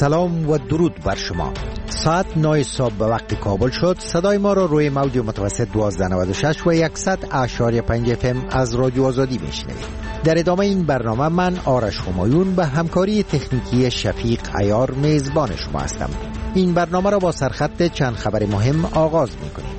سلام و درود بر شما. ساعت 9 صبح به وقت کابل شد. صدای ما را روی موج متوسط 1296 و 100.5 FM از رادیو آزادی میشنوید. در ادامه این برنامه من آرش همایون به همکاری تکنیکی شفیق عیار میزبان شما هستم. این برنامه را با سرخط چند خبر مهم آغاز میکنیم.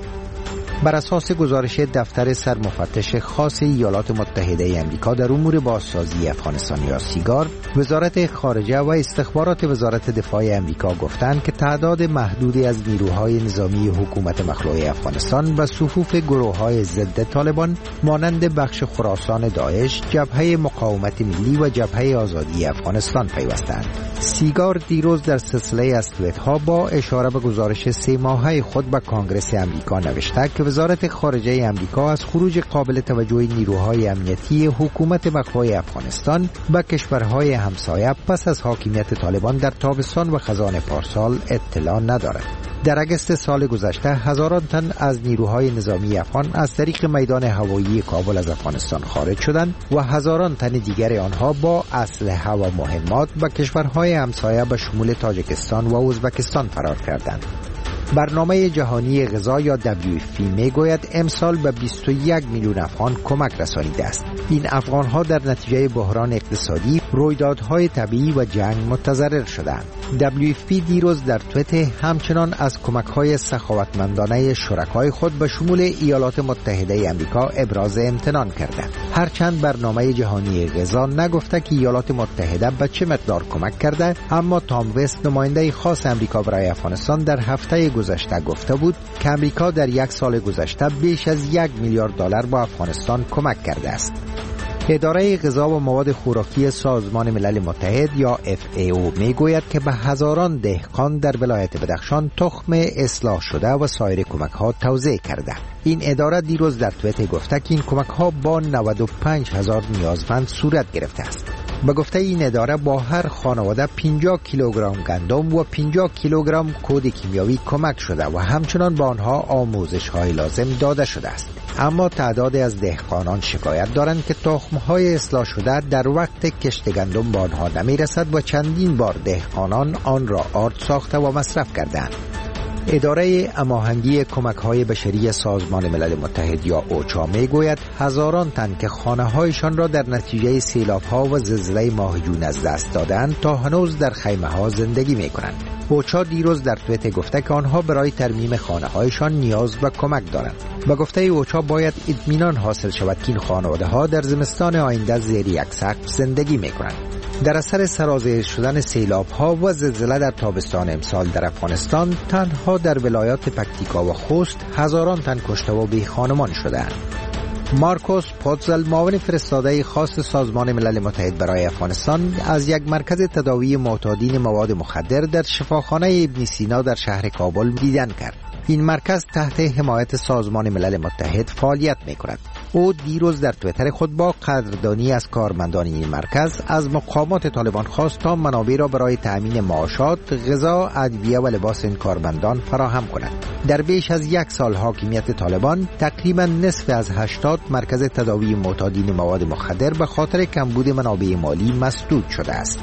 بر اساس گزارش دفتر سرمفتش خاص ایالات متحده آمریکا در امور بازسازی افغانستان یا سیگار، وزارت خارجه و استخبارات وزارت دفاع آمریکا گفتند که تعداد محدودی از نیروهای نظامی حکومت مخلوع افغانستان به صفوف گروه‌های ضد طالبان مانند بخش خراسان داعش، جبهه مقاومت ملی و جبهه آزادی افغانستان پیوستند. سیگار دیروز در سلسله از توییت‌ها با اشاره به گزارش 3 ماهه خود به کانگرس آمریکا نوشته که وزارت خارجه آمریکا از خروج قابل توجه نیروهای امنیتی حکومت مخلوع افغانستان به کشورهای همسایه پس از حاکمیت طالبان در تابستان و خزان پارسال اطلاع ندارد. در اگست سال گذشته هزاران تن از نیروهای نظامی افغان از طریق میدان هوایی کابل از افغانستان خارج شدند و هزاران تن دیگر آنها با اسلحه و مهمات به کشورهای همسایه به شمول تاجیکستان و ازبکستان فرار کردند. برنامه جهانی غذا یا WFP میگوید امسال به 21 میلیون افغان کمک رسانیده است. این افغانها در نتیجه بحران اقتصادی، رویدادهای طبیعی و جنگ متضرر شدند. WFP دیروز در توییت همچنان از کمک‌های سخاوتمندانه شرکای خود به شمول ایالات متحده آمریکا ابراز امتنان کرده. هرچند برنامه جهانی غذا نگفته که ایالات متحده به چه مقدار کمک کرده، اما تام وست نماینده خاص آمریکا برای افغانستان در هفته گذشته گفته بود که آمریکا در 1 سال گذشته بیش از 1 میلیارد دلار به افغانستان کمک کرده است. اداره غذا و مواد خوراکی سازمان ملل متحد یا FAO میگوید که به هزاران دهقان در ولایت بدخشان تخم اصلاح شده و سایر کمک‌ها توزیع کرده. این اداره دیروز در توییت گفته که این کمک‌ها با 95,000 نیازمند صورت گرفته است. به گفته این اداره با هر خانواده 50 کیلوگرم گندم و 50 کیلوگرم کود کیمیاوی کمک شده و همچنان با آنها آموزش‌های لازم داده شده است. اما تعداد از دهقانان شکایت دارند که تخم‌های اصلاح شده در وقت کشت گندم به آنها نمی‌رسد و چندین بار دهقانان آن را آرد ساخته و مصرف کردند. اداره هماهنگی کمک‌های بشری سازمان ملل متحد یا اوچا میگوید هزاران تن که خانه‌هایشان را در نتیجه سیلاب‌ها و زلزله ماه جون از دست دادند تا هنوز در خیمه‌ها زندگی می‌کنند. اوچا دیروز در توییت گفته که آنها برای ترمیم خانه‌هایشان نیاز به کمک دارند. به گفته اوچا باید اطمینان حاصل شود که این خانواده‌ها در زمستان آینده زیر یک سقف زندگی می‌کنند. در اثر سرازیر شدن سیلاب‌ها و زلزله در تابستان امسال در افغانستان تنها در ولایات پکتیکا و خوست هزاران تن کشته و بی خانمان شدند. مارکوس پوتزل معاون فرستاده خاص سازمان ملل متحد برای افغانستان از یک مرکز تداوی معتادین مواد مخدر در شفاخانه ابن سینا در شهر کابل دیدن کرد. این مرکز تحت حمایت سازمان ملل متحد فعالیت می‌کند. او دیروز در توییتر خود با قدردانی از کارمندان این مرکز از مقامات طالبان خواست تا منابع را برای تأمین معاشات، غذا، ادویه و لباس این کارمندان فراهم کند. در بیش از 1 سال حاکمیت طالبان تقریبا نصف از 80 مرکز تداوی معتادین مواد مخدر به خاطر کمبود منابع مالی مسدود شده است.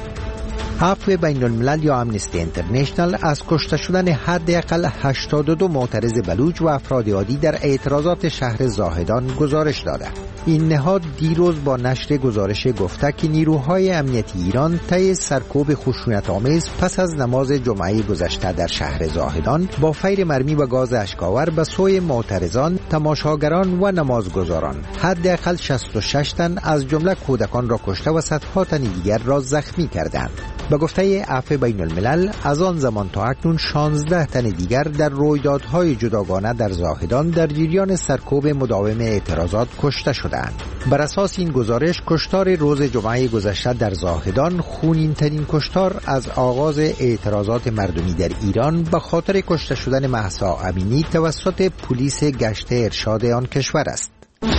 عفو بین الملل یا امنستی اینترنشنال از کشته شدن حداقل 82 معترض بلوچ و افراد عادی در اعتراضات شهر زاهدان گزارش داده. این نهاد دیروز با نشر گزارش گفته که نیروهای امنیتی ایران طی سرکوب خشونت‌آمیز پس از نماز جمعه گذشته در شهر زاهدان با فیر مرمی و گاز اشک‌آور به سوی معترضان، تماشاگران و نمازگزاران حداقل 66 تن از جمله کودکان را کشته و صدها تن دیگر را زخمی کردند. به گفته عفو بین الملل از آن زمان تا اکنون 16 تن دیگر در رویدادهای جداگانه در زاهدان در جریان سرکوب مداوم اعتراضات کشته شدند. بر اساس این گزارش کشتار روز جمعه گذشته در زاهدان خونین ترین کشتار از آغاز اعتراضات مردمی در ایران به خاطر کشته شدن مهسا امینی توسط پلیس گشت ارشاد آن کشور است.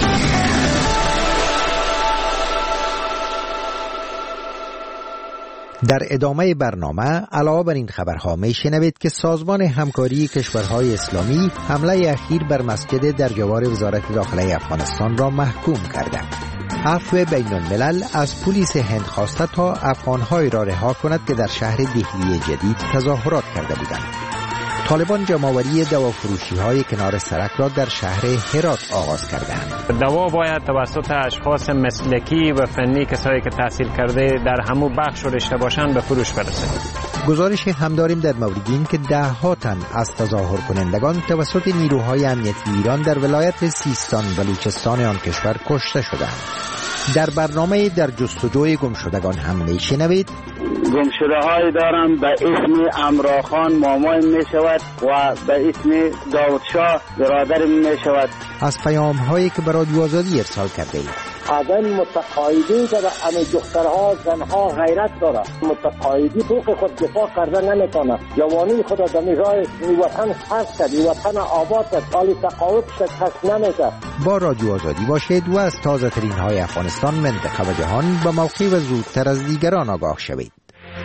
در ادامه برنامه علاوه بر این خبرها میشنوید که سازمان همکاری کشورهای اسلامی حمله اخیر بر مسجد در جوار وزارت داخله افغانستان را محکوم کرده. عفو بین الملل از پلیس هند خواسته تا افغان‌های را رها کند که در شهر دهلی جدید تظاهرات کرده بودند. طالبان جمع‌آوری دوافروشی‌های کنار سرک را در شهر هرات آغاز کردند. دوا باید توسط اشخاص مسلکی و فنی، کسایی که تحصیل کرده در همو بخش و رشته باشند، به فروش برسه. گزارش هم داریم در مورد این که 10 تن از تظاهر کنندگان توسط نیروهای امنیتی ایران در ولایت سیستان و بلوچستان آن کشور کشته شدند. در برنامه در جستجوی گمشدگان هم میشنوید گمشده های دارم به اسم امراخان مامای می شود و به اسم داودشاه برادر می شود. از پیام هایی که برای رادیو آزادی ارسال کرده اید. آدم متقاعدی که همه دخترها زنها غیرت داره، متقاعدی حقوق خود دفاع کرده نمیتونه، جوانی خود در راه وطن حفظ کرد، وطن آباد کرد، حال تقاعد شکست نمیده. با رادیو آزادی باشید و از تازه ترین های افغانستان، منطقه و جهان به موقع و زودتر از دیگران آگاه شوید.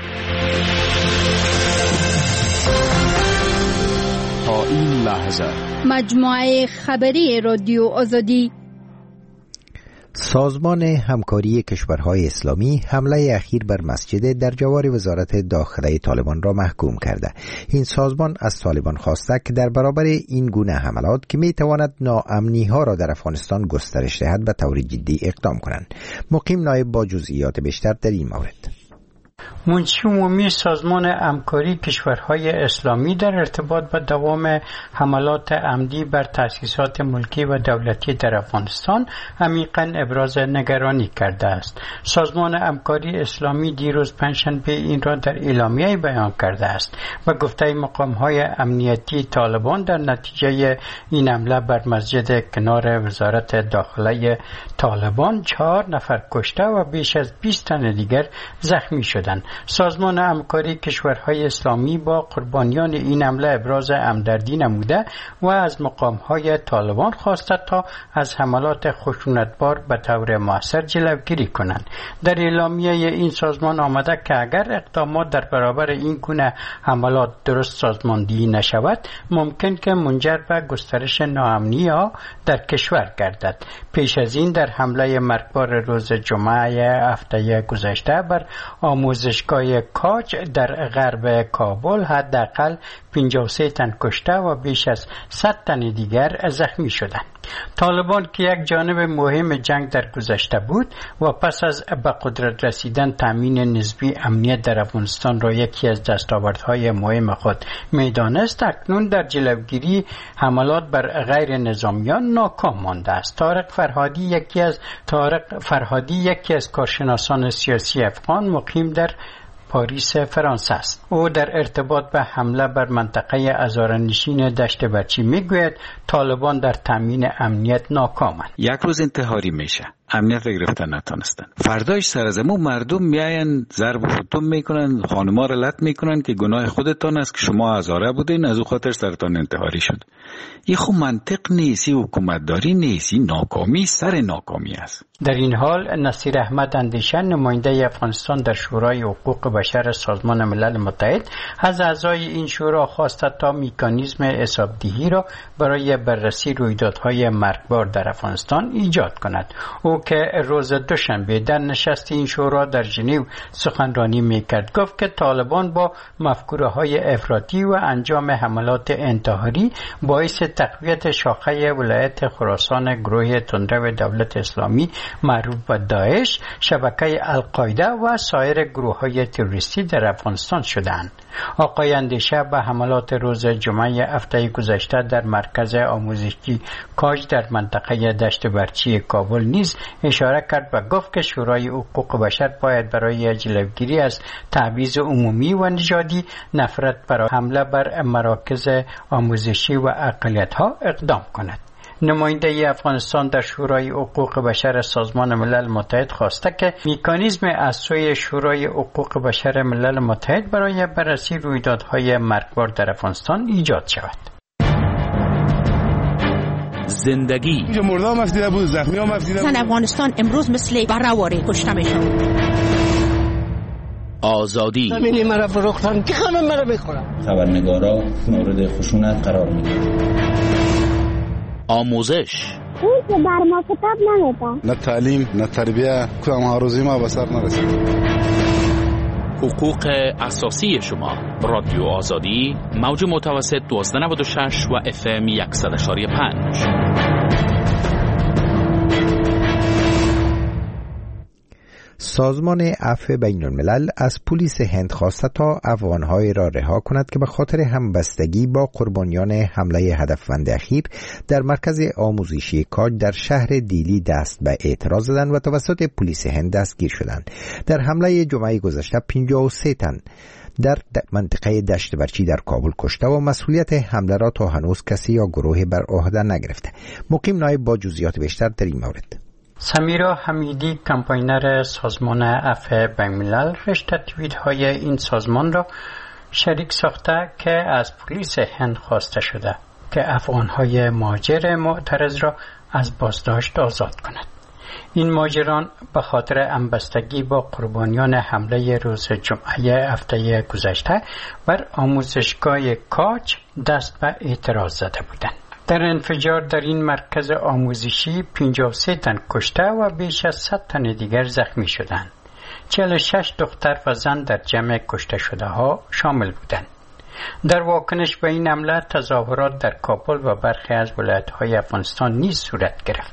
تا این لحظه مجموعه خبری رادیو آزادی. سازمان همکاری کشورهای اسلامی حمله اخیر بر مسجد در جوار وزارت داخله طالبان را محکوم کرده. این سازمان از طالبان خواسته که در برابر این گونه حملات که میتواند ناامنی ها را در افغانستان گسترش دهد به طور جدی اقدام کنند. مقیم نایب با جزئیات بیشتر در این مورد. منشی عمومی سازمان همکاری کشورهای اسلامی در ارتباط با دوام حملات عمدی بر تأسیسات ملکی و دولتی در افغانستان عمیقاً ابراز نگرانی کرده است. سازمان همکاری اسلامی دیروز پنجشنبه این را در اعلامیه بیان کرده است و گفته مقام‌های امنیتی طالبان در نتیجه این حمله بر مسجد کنار وزارت داخله طالبان 4 نفر کشته و بیش از 20 تن دیگر زخمی شدند. سازمان همکاری کشورهای اسلامی با قربانیان این حمله ابراز همدردی نموده و از مقام‌های طالبان خواسته تا از حملات خشونتبار به طور مؤثر جلوگیری کنند. در اعلامیه این سازمان آمده که اگر اقدامات در برابر این گونه حملات درست سازماندهی نشود، ممکن که منجر به گسترش ناامنی‌ها در کشور گردد. پیش از این در حمله مرگبار روز جمعه هفته گذشته بر آموزشگاه کاج در غرب کابل حداقل 53 تن کشته و بیش از 100 تن دیگر زخمی شدند. طالبان که یک جانب مهم جنگ در گذشته بود و پس از به قدرت رسیدن تامین نسبی امنیت در افغانستان را یکی از دستاوردهای مهم خود می‌دانست، اکنون در جلوگیری حملات بر غیر نظامیان ناکام مانده است. طارق فرهادی یکی از کارشناسان سیاسی افغان مقیم در پاریس فرانسه است. او در ارتباط به حمله بر منطقه هزاره‌نشین دشت برچی میگوید طالبان در تامین امنیت ناکامند. یک روز انتحاری میشه، امنیت را گرفتن نتونستن، فرداش سر از مردم میاین ضرب و شتم میکنن، خانم‌ها را لط میکنن که گناه خودتان است که شما هزاره بودین، از او خاطر سرتان انتحاری شد. این خب منطق نیست، حکومتداری نیست، ناکامی سر ناکامی است. در این حال نصیر احمد اندیشه، نماینده افغانستان در شورای حقوق بشر سازمان ملل متحد، از اعضای این شورا خواسته تا مکانیزم حسابدهی را برای بررسی رویدادهای مرگبار در افغانستان ایجاد کند. او که روز دوشنبه در نشست این شورا در ژنو سخنرانی میکرد، گفت که طالبان با مفکوره‌های افراطی و انجام حملات انتحاری باعث تقویت شاخه ولایت خراسان گروه تندرو دولت اسلامی معروف به داعش، شبکه القاعده و سایر گروه‌های تروریستی در افغانستان شدند. آقای اندیشه به حملات روز جمعه هفته گذشته در مرکز آموزشی کاج در منطقه دشت برچی کابل نیز اشاره کرد و گفت که شورای حقوق بشر باید برای جلوگیری از تبعیض عمومی و نژادی، نفرت برای حمله بر مراکز آموزشی و اقلیت‌ها اقدام کند. نماینده افغانستان در شورای حقوق بشر سازمان ملل متحد خواسته که مکانیزم از سوی شورای حقوق بشر ملل متحد برای بررسی رویدادهای مرگبار در افغانستان ایجاد شود. زندگی اینجا مرده هم افزیده بود، زخمی هم افزیده بود. زن افغانستان امروز مثل برهواری کشته میشن. آزادی همینی مرا فروختن که همه مرا بخورن. خبرنگارا مورد خشونت قرار میدن. آموزش این که بر ما کتاب نمیدن. نه تعلیم نه تربیه، کدام روزی ما به سر نرسید. حقوق اساسی شما. رادیو آزادی، موج متوسط 1296 و FM 100.5. سازمان عفو بین الملل از پلیس هند خواسته تا افغان‌های را رها کند که به خاطر همبستگی با قربانیان حمله هدفمند اخیر در مرکز آموزشی کاج در شهر دیلی دست به اعتراض زدند و توسط پلیس هند دستگیر شدند. در حمله جمعه گذشته 53 تن در منطقه دشت برچی در کابل کشته و مسئولیت حمله را تا هنوز کسی یا گروه بر عهده نگرفته. مقیم نایب با جزئیات بیشتر در این مورد. سمیرا حمیدی، کمپاینر سازمان عفو بین الملل، رشته توییت های این سازمان را شریک ساخته که از پلیس هند خواسته شده که افغان‌های مهاجر معترض را از بازداشت آزاد کند. این مهاجران به خاطر همبستگی با قربانیان حمله روز جمعه هفته گذشته بر آموزشگاه کاج دست به اعتراض زده بودند. در انفجار در این مرکز آموزشی 53 تن کشته و بیش از 100 تن دیگر زخمی شدند. 46 دختر و زن در جمع کشته شده ها شامل بودند. در واکنش به این حمله تظاهرات در کابل و برخی از ولایت‌های افغانستان نیز صورت گرفت.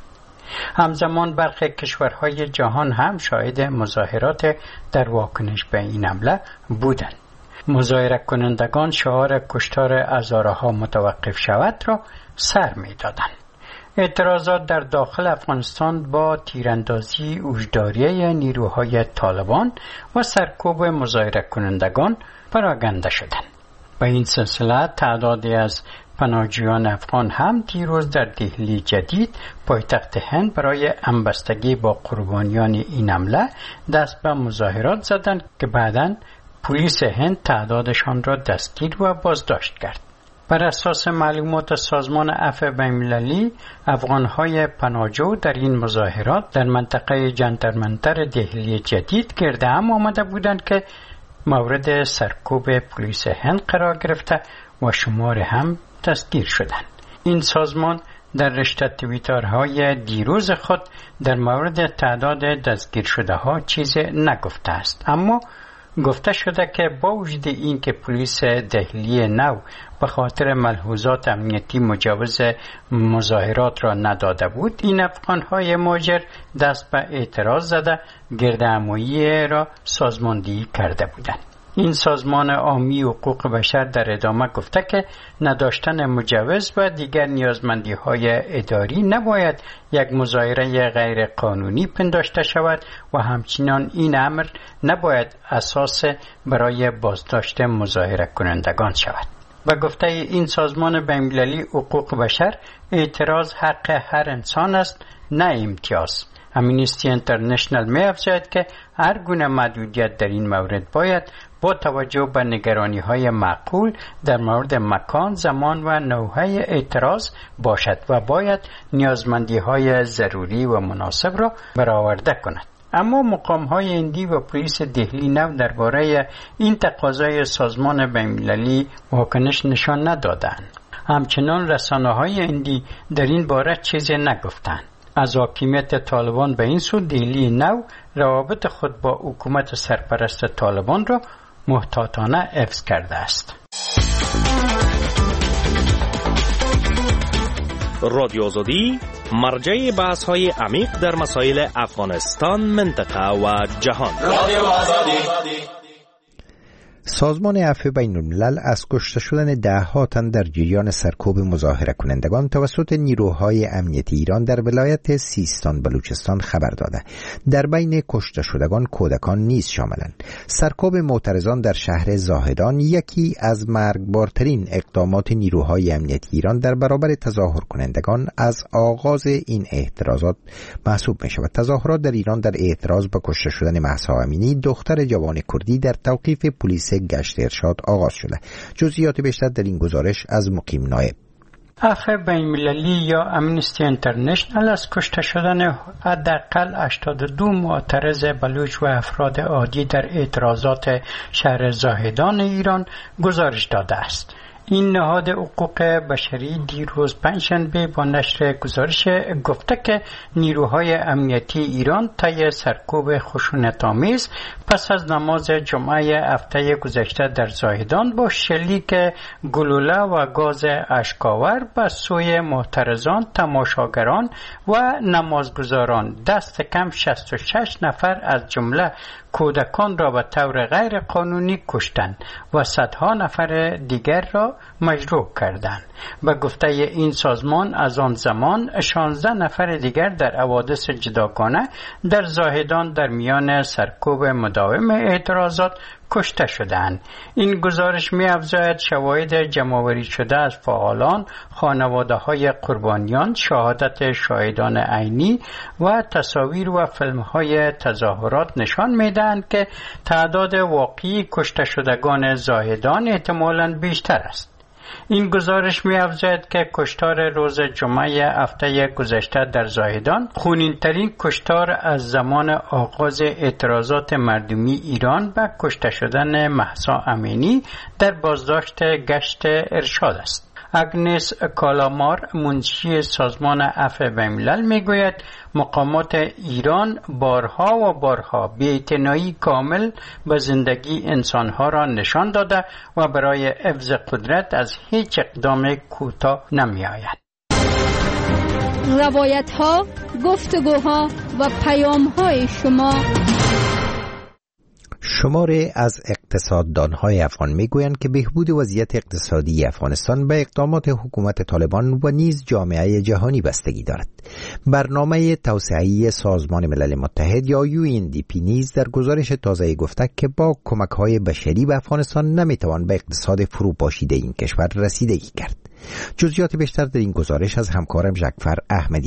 همزمان برخی کشورهای جهان هم شاهد مظاهرات در واکنش به این حمله بودند. مظاهره کنندگان شعار کشتار هزارها متوقف شود را سر می دادند. اعتراضات در داخل افغانستان با تیراندازی اوجداری نیروهای طالبان و سرکوب مظاهره کنندگان پراگنده شدند. با این سلسله تعدادی از پناهجویان افغان هم دیروز در دهلی جدید پایتخت هند برای همبستگی با قربانیان این حمله دست به مظاهرات زدند که بعداً پلیس هند تعدادشان را دستگیر و بازداشت کرد. بر اساس معلومات سازمان عفو بین المللی، افغان‌های پناهجو در این مظاهرات در منطقه جنتر منتر دهلی جدید گرد هم آمده بودند که مورد سرکوب پلیس هند قرار گرفته و شمار هم دستگیر شدند. این سازمان در رشته توییترهای دیروز خود در مورد تعداد دستگیر شده ها چیزی نگفته است، اما گفته شده که با وجود این که پلیس دهلی نو به خاطر ملحوظات امنیتی مجوز مظاهرات را نداده بود، این افغان‌های مهاجر دست به اعتراض زده گردهمایی را سازماندهی کرده بودند. این سازمان عامی حقوق بشر در ادامه گفته که نداشتن مجوز و دیگر نیازمندی‌های اداری نباید یک مظاهره غیر قانونی پنداشته شود و همچنین این امر نباید اساس برای بازداشت مظاهره کنندگان شود. و گفته این سازمان بین‌المللی حقوق بشر، اعتراض حق هر انسان است، نه امتیاز. امنیستی اینترنشنال می افزاید که هر گونه محدودیت در این مورد باید با توجه به نگرانی‌های معقول در مورد مکان، زمان و نوع اعتراض باشد و باید نیازمندی‌های ضروری و مناسب را برآورده کند. اما مقام‌های هندی و پلیس دهلی نو درباره این تقاضای سازمان بین‌المللی واکنش نشان ندادند. همچنان رسانه‌های هندی در این باره چیزی نگفتند. از حاکمیت طالبان به این سو دهلی نو روابط خود با حکومت سرپرست طالبان را محتاطانه حفظ کرده است. رادیو آزادی مرجع بحث‌های عمیق در مسائل افغانستان، منطقه و جهان. رادیو آزادی. سازمان عفو بین الملل از کشته شدن 10 تن در جریان سرکوب مظاهره کنندگان توسط نیروهای امنیتی ایران در ولایت سیستان بلوچستان خبر داده. در بین کشته شدگان کودکان نیز شاملند. سرکوب معترضان در شهر زاهدان یکی از مرگبارترین اقدامات نیروهای امنیتی ایران در برابر تظاهر کنندگان از آغاز این اعتراضات محسوب می شود. تظاهرات در ایران در اعتراض به کشته شدن مهسا امینی، دختر جوان کردی، در توقیف پلیس گشت ارشاد آغاز شده. جزئیات بیشتر در این گزارش از مقیم نایب. عفو بین المللی یا امنیستی اینترنشنال از کشته شدن حداقل 82 معترض بلوچ و افراد عادی در اعتراضات شهر زاهدان ایران گزارش داده است. این نهاد حقوق بشری دیروز پنجشنبه با نشر گزارش گفته که نیروهای امنیتی ایران طی سرکوب خشونت‌آمیز پس از نماز جمعه هفته گذشته در زاهدان با شلیک گلوله و گاز اشک‌آور به سوی معترضان، تماشاگران و نمازگزاران دست کم 66 نفر از جمله کودکان را به طور غیر قانونی کشتند و صدها نفر دیگر را مجروح کردند. به گفته این سازمان از آن زمان 16 نفر دیگر در حوادث جداگانه در زاهدان در میان سرکوب مداوم اعتراضات کشته شدند. این گزارش می‌افزاید شواهد جمع‌آوری شده از فعالان، خانواده‌های قربانیان، شهادت شاهدان عینی و تصاویر و فیلم‌های تظاهرات نشان می‌دهند که تعداد واقعی کشته شدگان زاهدان احتمالاً بیشتر است. این گزارش می‌افزاید که کشتار روز جمعه هفته گذشته در زاهدان خونین‌ترین کشتار از زمان آغاز اعتراضات مردمی ایران به کشته شدن مهسا امینی در بازداشت گشت ارشاد است. اگنس کالامار منشی سازمان عفو بین‌الملل میگوید مقامات ایران بارها و بارها بی‌اعتنایی کامل به زندگی انسانها را نشان داده و برای حفظ قدرت از هیچ اقدام کوتاه نمی‌آید. روایت‌ها، گفتگوها و پیام‌های شما. شماری از اقتصاددان‌های افغان میگویند که بهبود وضعیت اقتصادی افغانستان به اقدامات حکومت طالبان و نیز جامعه جهانی بستگی دارد. برنامه توسعه‌ای سازمان ملل متحد یا UNDP نیز در گزارش تازه گفته که با کمک‌های بشری به افغانستان نمیتوان به اقتصاد فروپاشیده این کشور رسیدگی کرد. جزئیات بیشتر در این گزارش از همکارم ژکفر احمدی.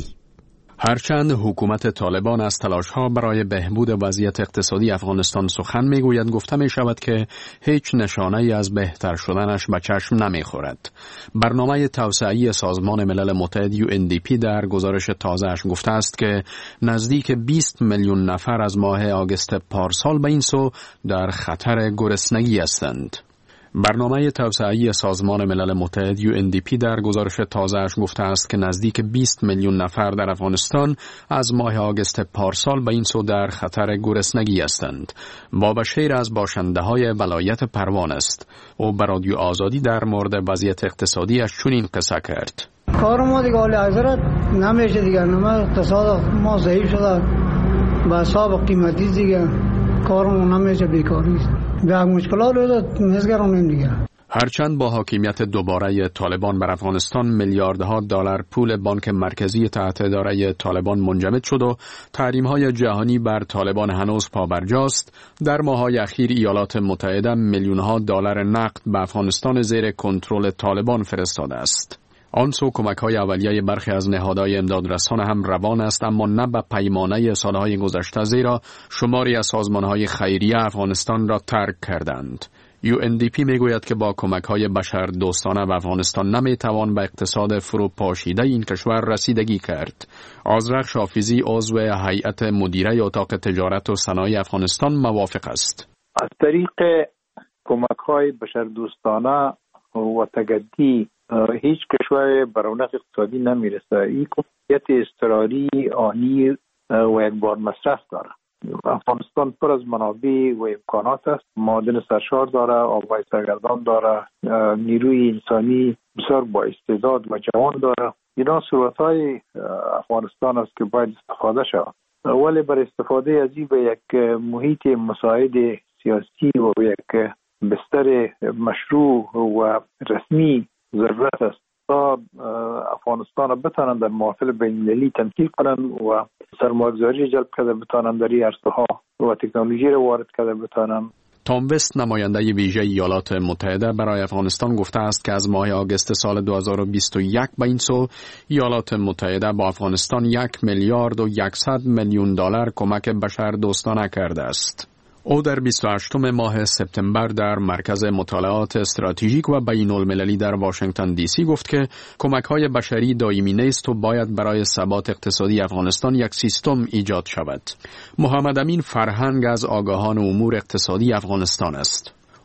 هرچند حکومت طالبان از تلاش‌ها برای بهبود وضعیت اقتصادی افغانستان سخن میگوید، گفته می شود که هیچ نشانه‌ای از بهتر شدنش به چشم نمیخورد. برنامه توسعه‌ای سازمان ملل متحد UNDP در گزارش تازه‌اش گفته است که نزدیک 20 میلیون نفر از ماه آگوست پارسال به این سو در خطر گرسنگی هستند. برنامه توسعه‌ای سازمان ملل متحد UNDP در گزارش تازه‌اش گفته است که نزدیک 20 میلیون نفر در افغانستان از ماه آگوست پارسال به این سو در خطر گرسنگی هستند. بابا شیر از باشنده‌های ولایت پروان است. او به رادیو آزادی در مورد وضعیت اقتصادیش چنین قصه کرد. کار ما دیگه عالی حضرت نمیشه دیگه، اقتصاد ما ضعیف شده به حساب قیمتی دیگه، کارمون نمیشه، بیکاری است. به مشکلات رو نزگرانیم دیگه. هرچند با حاکمیت دوباره طالبان بر افغانستان میلیاردها دلار پول بانک مرکزی تحت اداره طالبان منجمد شد و تحریم‌های جهانی بر طالبان هنوز پابرجاست، در ماه‌های اخیر ایالات متحده میلیون‌ها دلار نقد به افغانستان زیر کنترل طالبان فرستاده است. آنسو کمک‌های اولیه برخی از نهادهای امدادرسان هم روان است، اما نه به پیمانه سالهای گذشته، زیرا شماری از سازمان‌های خیریه افغانستان را ترک کردند. UNDP میگوید که با کمک‌های بشردوستانه به افغانستان نمیتوان به اقتصاد فروپاشیده این کشور رسیدگی کرد. آذرخ شافیزی عضو هیئت مدیره اتاق تجارت و صنایع افغانستان موافق است. از طریق کمک‌های بشردوستانه و تجدی هیچ کشور به رونق اقتصادی نمیرسه. این کمیت اضطراری آنی و یک بار مصرف داره. افغانستان پر از منابع و امکانات است، معادن سرشار داره، آبهای سرگردان داره، نیروی انسانی بسیار با استعداد و جوان داره. اینا ثروت‌های افغانستان است که باید استفاده شود. ولی برای استفاده از این به یک محیط مساعد سیاسی و یک بستر مشروع و رسمی ضرورت است تا افغانستان بتانند در محافل بین‌المللی تمثیل کنند و سرمایه‌گذاری جلب کرده بتانند در این عرصه‌ها و تکنولوژی را وارد کرده بتانند. تام وست نماینده ویژه ایالات متحده برای افغانستان گفته است که از ماه آگوست سال 2021 به این سو ایالات متحده با افغانستان 1 میلیارد و 100 میلیون دلار کمک بشردوستانه کرده است. او در 28 ماه سپتامبر در مرکز مطالعات استراتژیک و بین‌المللی در واشنگتن دی سی گفت که کمک‌های بشری دائمی نیست و باید برای ثبات اقتصادی افغانستان یک سیستم ایجاد شود. محمد امین فرهنگ از آگاهان امور اقتصادی افغانستان است.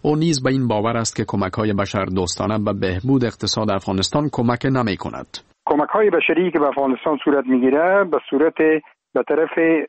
او نیز به این باور است که کمک‌های بشردوستانه به بهبود اقتصاد افغانستان کمک نمی‌کند. کمک‌های بشری که به افغانستان صورت می‌گیره به صورت به طرف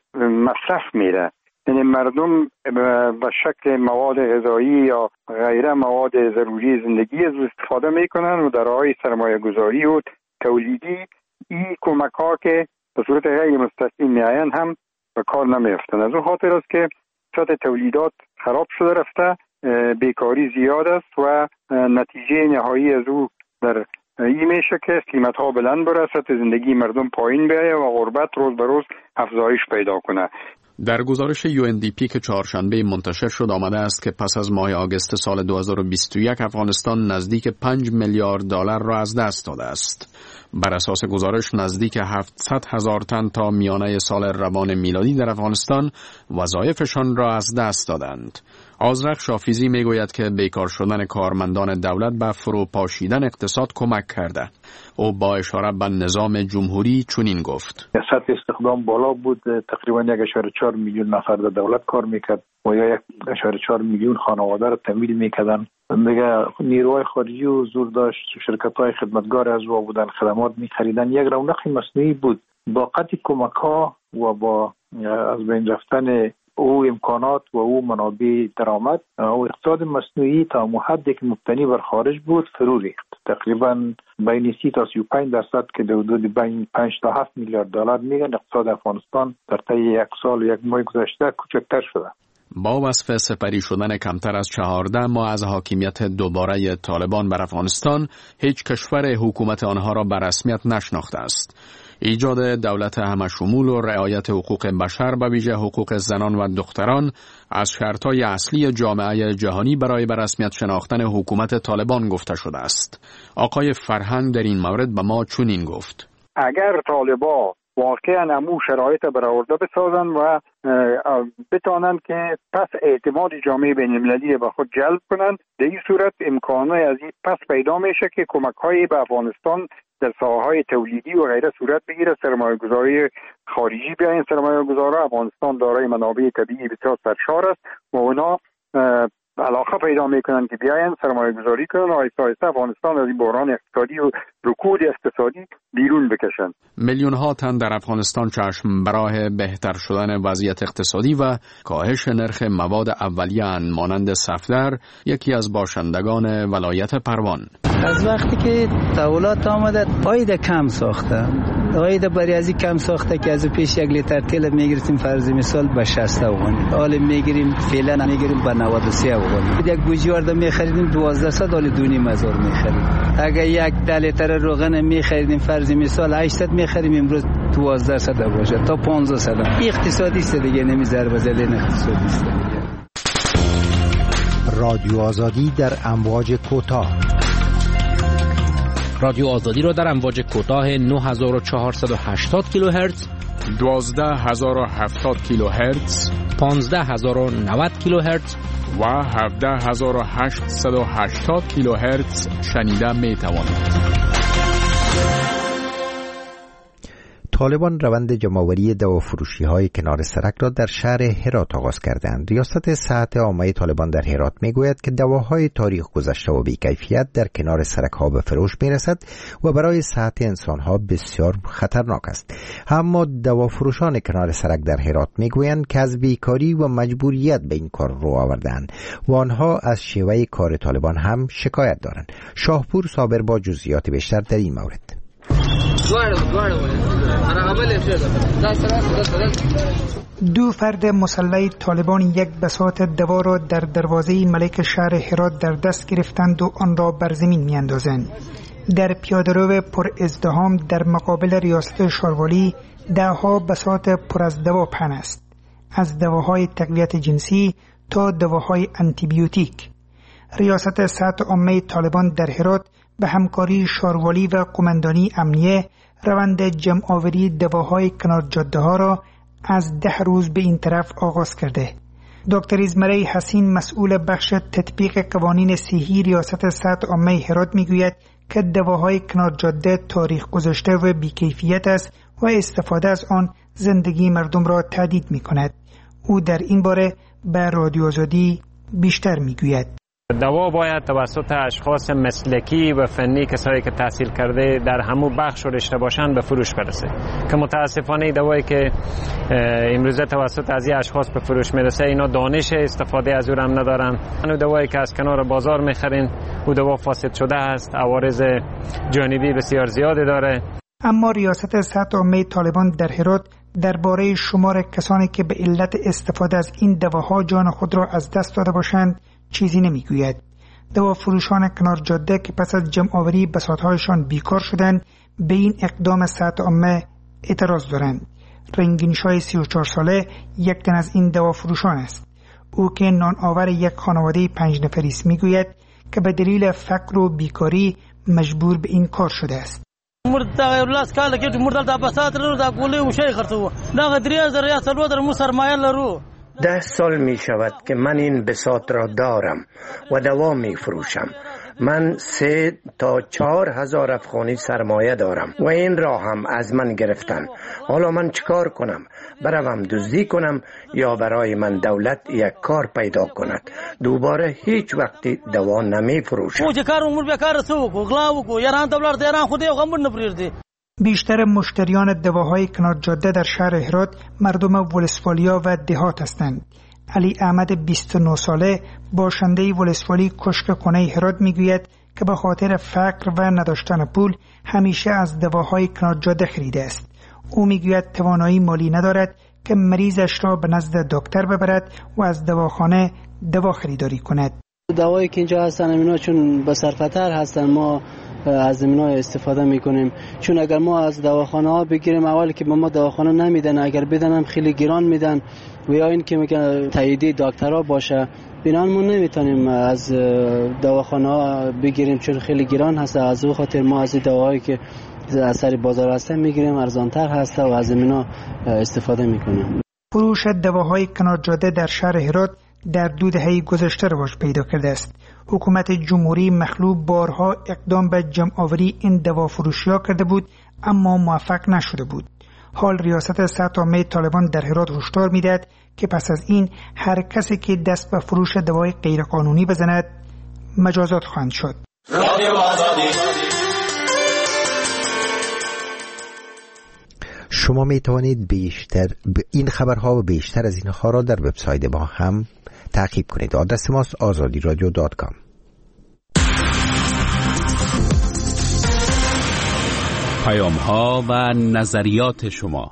مصرف میره، یعنی مردم به شکل مواد غذایی یا غیره مواد ضروری زندگی از استفاده میکنن و در راهی سرمایه گذاری و تولیدی این کمک ها که به صورت غیر مستقیم میاین هم به کار نمیفتن. از اون خاطر است که سطح تولیدات خراب شده رفته، بیکاری زیاد است و نتیجه نهایی از او در این میشه که قیمت ها بلند بره، سطح زندگی مردم پایین بیایه و غربت روز به روز افزایش پیدا کنه. در گزارش UNDP که چهارشنبه منتشر شد آمده است که پس از ماه آگوست سال 2021 افغانستان نزدیک 5 میلیارد دلار را از دست داده است. بر اساس گزارش نزدیک 700,000 تن تا میانه سال روان میلادی در افغانستان وظایفشان را از دست دادند. آذرخ شافیزی میگوید که بیکار شدن کارمندان دولت به فروپاشیدن اقتصاد کمک کرده. او با اشاره به نظام جمهوری چنین گفت: سطح استخدام بالا بود، تقریبا 1.4 میلیون نفر در دولت کار میکرد و یا 1.4 میلیون خانواده را تامین میکردن. دیگه نیروهای خارجی و زور داشت، شرکت‌های خدمتگار از او بودن، خدمات می‌خریدن. یک رونق مصنوعی بود. با قطع کمک‌ها و با از بین رفتن او امکانات و او منابع درآمد، او اقتصاد مصنوعی تا حدی که مبتنی بر خارج بود فرو ریخت. تقریبا بین 30 تا 35% که در حدود بین 5 تا 7 میلیارد دلار میگن اقتصاد افغانستان در طی یک سال و یک ماه گذشته کوچکتر شده. با وصف سپری شدن کمتر از 14 ماه از حاکمیت دوباره طالبان بر افغانستان، هیچ کشور حکومت آنها را به رسمیت نشناخته است. ایجاد دولت همشمول و رعایت حقوق بشر به ویژه حقوق زنان و دختران از شرطهای اصلی جامعه جهانی برای به رسمیت شناختن حکومت طالبان گفته شده است. آقای فرهنگ در این مورد به ما چنین گفت: اگر طالبان واقعا امو شرایط برآورده بسازن و بتانند که پس اعتماد جامعه بین‌المللی به خود جلب کنند، در این صورت امکانات از این پس پیدا میشه که کمک‌های به افغانستان در ساحه‌های تولیدی و غیره صورت بگیره، سرمایه‌گذاری خارجی بیاین. سرمایه‌گذاران افغانستان دارای منابع طبیعی بسیار سرشار است و اونا علاقه پیدا میکنن که بیاین سرمایه گذاری کنن و آهسته آهسته افغانستان از این بحران اقتصادی و رکود اقتصادی بیرون بکشن. میلیون ها تن در افغانستان چشم براه بهتر شدن وضعیت اقتصادی و کاهش نرخ مواد اولیه مانند صفدر یکی از باشندگان ولایت پروان. از وقتی که دولت آمده عاید کم ساخته، عاید برای از کم ساخته که از پیش 1 لیتر تیل میگرفتیم فرض مثال به 60 افغانی، حالا میگیریم فعلا میگیریم به 93 افغانی. یک گوجه میخریدیم 1200 حالا 2500 میخریم. اگر 1 لیتر روغن میخریدیم فرض مثال 800 میخریم، امروز 1200 باشه تا 1500. اقتصادی است دیگه، نمیذاره بزلین اقتصادی است. رادیو آزادی در امواج کوتاه. رادیو آزادی را در امواج کوتاه 9480 کیلوهرتز، 12070 کیلوهرتز، 15090 کیلوهرتز و 17880 کیلوهرتز شنیده می توانید. طالبان روند جمع‌آوری دوافروشی‌های کنار سرک را در شهر هرات آغاز کردند. ریاست صحت عامه طالبان در هرات میگوید که دواهای تاریخ گذشته و بی‌کیفیت در کنار سرک‌ها به فروش میرسد و برای صحت انسان‌ها بسیار خطرناک است. اما دوافروشان کنار سرک در هرات میگویند که از بیکاری و مجبوریت به این کار رو آوردند و آنها از شیوه کار طالبان هم شکایت دارند. شاهپور صابر با جزئیات بیشتر در این مورد. دو فرد مسلح طالبان یک بساط دوا را در دروازه ملک شهر هرات در دست گرفتند و آن را بر زمین می‌اندازند. در پیاده‌رو پر ازدحام در مقابل ریاست شاروالی ده‌ها بساط پر از دوا پهن است، از دواهای تقویت جنسی تا دواهای آنتیبیوتیک. ریاست صحت عامه طالبان در هرات به همکاری شاروالی و قماندانی امنیه روند جمع‌آوری دواهای کنار جاده ها را از 10 روز به این طرف آغاز کرده. دکتر ازمره حسین مسئول بخش تطبیق قوانین صحی ریاست صحت عامه هرات میگوید که دواهای کنار جاده تاریخ گذشته و بی‌کیفیت است و استفاده از آن زندگی مردم را تهدید می‌کند. او در این باره به رادیو آزادی بیشتر میگوید. دوا باید توسط اشخاص مسلکی و فنی، کسایی که تحصیل کرده در همون بخش و رشته باشن، به فروش برسه، که متاسفانه دوایی که امروزه توسط از این اشخاص به فروش میرسه اینا دانش استفاده از اون هم ندارن. اون دوایی که از کنار بازار میخرین او دوا فاسد شده است، عوارض جانبی بسیار زیادی داره. اما ریاست سطح عامه طالبان در هرات درباره شمار کسانی که به علت استفاده از این دواها جان خود را از دست داده باشند چیزی نمیگوید. دوا فروشان کنار جاده که پس از جمع آوری بساطهایشان بیکار شدند به این اقدام سطح عامه اعتراض دارند. رنگینشای 34 ساله یک تن از این دوا فروشان است. او که نان آور یک خانواده 5 نفری است میگوید که به دلیل فقر و بیکاری مجبور به این کار شده است. لرو 10 سال می شود که من این بساط را دارم و دوا می فروشم. من 3 تا 4 هزار افغانی سرمایه دارم و این را هم از من گرفتن. حالا من چیکار کنم؟ بروم دزدی کنم یا برای من دولت یک کار پیدا کند؟ دوباره هیچ وقتی دوا نمی فروشم. بیشتر مشتریان دواهای کنار جاده در شهر هرات مردم ولسوالیا و دهات هستند. علی احمد 29 ساله باشنده ولسوالی کشک کنه هرات میگوید که به خاطر فقر و نداشتن پول همیشه از دواهای کنار جاده خریده است. او میگوید توانایی مالی ندارد که مریضش را به نزد دکتر ببرد و از دواخانه دوا خریداری کند. دوایی که اینجا هستن اینا چون بسرفتر هستن، ما از اینا استفاده میکنیم، چون اگر ما از دواخانه ها بگیریم اولی که به ما دواخانه نمیدن، اگر بدن هم خیلی گران میدن و یا این که میگن تاییدی دکترها باشه، بنان ما نمیتونیم از دواخانه ها بگیریم چون خیلی گران هست. از او خاطر ما از دواهایی که از سر بازار هستن میگیریم، ارزانتر هست و از اینا استفاده میکنیم. فروش دواهای کنار جاده در شهر هرات در 2 دهه گذشته رواج پیدا کرده است. حکومت جمهوری مخلوع بارها اقدام به جمع آوری این دوا فروشی‌ها کرده بود اما موفق نشده بود. حال ریاست سطح عامه طالبان در هرات هشدار می‌دهد که پس از این هر کسی که دست به فروش دوای غیرقانونی بزند مجازات خواهند شد. شما می توانید بیشتر این خبرها و بیشتر از اینها را در وبسایت ما هم تعقیب کنید. آدرس ماست azadiradio.com. پیام‌ها و نظریات شما.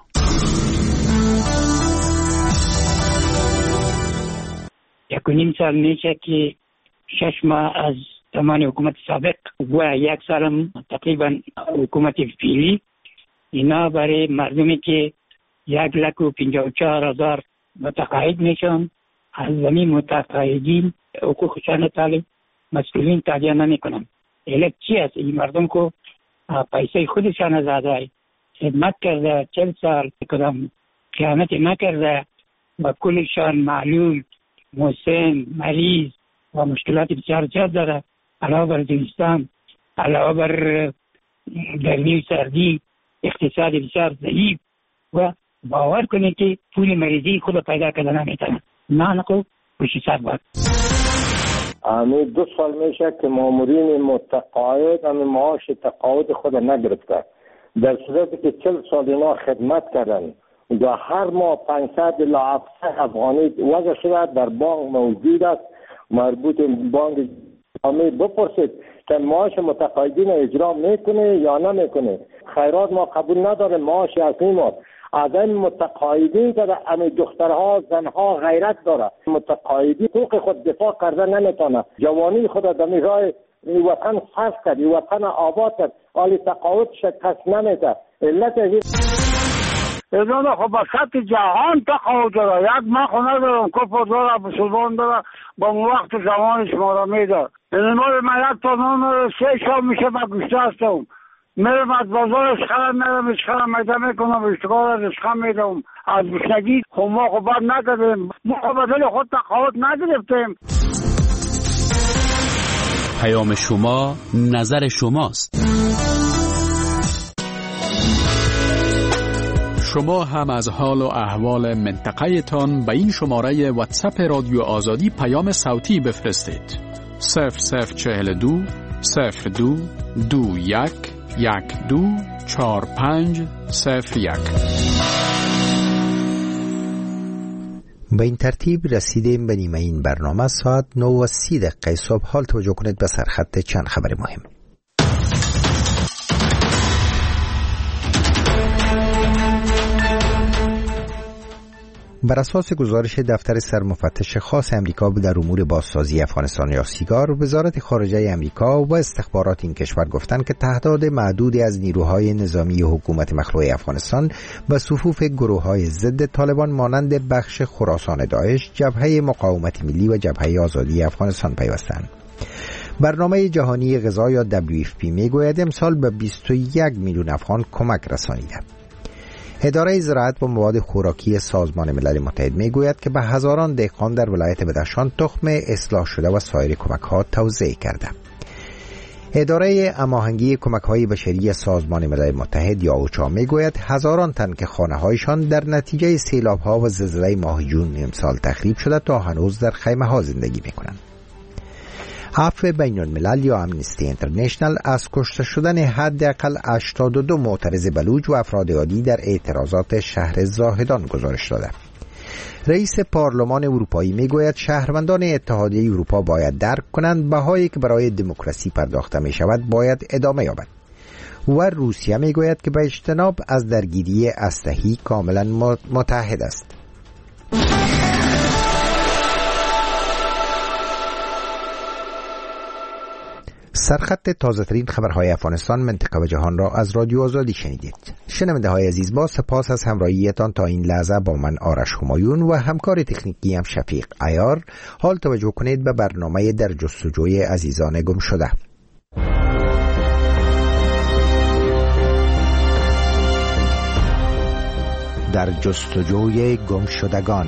یک و نیم سال میشه که 6 ماه از زمان حکومت سابق و 1 سال تقریبا حکومت فعلی اینا برای مردمی که 1,54,000 متقاعد میشن از زمین متقاعدین حقوقشان طالب مسئولین تادیه نمیکنن. علت چی است؟ این مردم کو پیسه خودشان زاده خدمت کرده 40 سال کدام خیانت نکرده و کلشان معلول مسن مریض و مشکلات بسیار زیاد داره، علاوه بر زمستان، علاوه بر گرمی و سردی، اقتصاد بسیار ضعیف و باور کنید که پول مریضی خود پیدا کردن نمیتونن. نه نکو بشی سر باید. 2 سال میشه که مامورین متقاعد معاش تقاعد خود نگرفته، در صورتی که 40 سال اینا خدمت کردن و هر ماه 500 الی 700 افغانی وضع شده در بانک موجود است. مربوط بانک اسلامی بپرسید که معاش متقاعدین اجرا میکنه یا نمیکنه. خیرات ما قبول نداره، معاش اصلی ما از این متقاعدین که همه دخترها زنها غیرت داره. متقاعدی حقوق خود دفاع کرده نمیتونه، جوانی خود در راه این وطن صرف کرد، این وطن آباد کرد، حالی تقاعد شکست نمیده. علت اینا خب با سطح جهان تقاعد داره. یک ما خونه دارم کفر داره بسلمان داره با وقت زمان شما را میده. این ما یک تا نون 3 شام میشه با گوشته هستم، میرم از بازار اشخرم میرم اشخرم میده میکنم اشتغال از اشخرم میدم. از گوشنگی خب ما خب بر نکردیم، ما خب بدل خود تقاعد نگرفتیم. پیام شما نظر شماست. شما هم از حال و احوال منطقه تان به این شماره واتساپ رادیو آزادی پیام صوتی بفرستید. 0042 02 21 12 45 01. به این ترتیب رسیدیم به نیمه این برنامه. ساعت 9:30 صبح. حال توجه کنید به سرخط چند خبر مهم. بر اساس گزارش دفتر سرمفتش خاص امریکا در امور بازسازی افغانستان یا سیگار، وزارت خارجه امریکا و استخبارات این کشور گفتند که تعداد معدودی از نیروهای نظامی حکومت مخلوع افغانستان به صفوف گروه‌های ضد طالبان مانند بخش خراسان داعش، جبهه مقاومت ملی و جبهه آزادی افغانستان پیوستند. برنامه جهانی غذا یا WFP میگوید امسال به 21 میلیون افغان کمک رسانیده. اداره زراعت و مواد خوراکی سازمان ملل متحد میگوید که به هزاران دهقان در ولایت بدخشان تخم اصلاح شده و سایر کمک‌ها توزیع کرده. اداره هماهنگی کمک‌های بشری سازمان ملل متحد یا اوچا میگوید هزاران تن که خانه‌هایشان در نتیجه سیلاب‌ها و زلزله ماه جون امسال تخریب شده تا هنوز در خیمه‌ها زندگی می‌کنند. عفو بین الملل یا امنیستی اینترنشنل از کشته شدن حداقل 82 معترض بلوچ و افراد عادی در اعتراضات شهر زاهدان گزارش داده. رئیس پارلمان اروپایی میگوید شهروندان اتحادیه اروپا باید درک کنند بهایی که برای دموکراسی پرداخته می شود باید ادامه یابد. و روسیه میگوید که به اجتناب از درگیری اسلحه‌ای کاملا متحد است. سرخط تازه ترین خبرهای افغانستان، منطقه و جهان را از رادیو آزادی شنیدید. شنونده های عزیز، با سپاس از همراهیتان تا این لحظه با من آرش همایون و همکار تکنیکی هم شفیق عیار. حال توجه کنید به برنامه در جستجوی عزیزان گم شده. در جستجوی گم شدگان.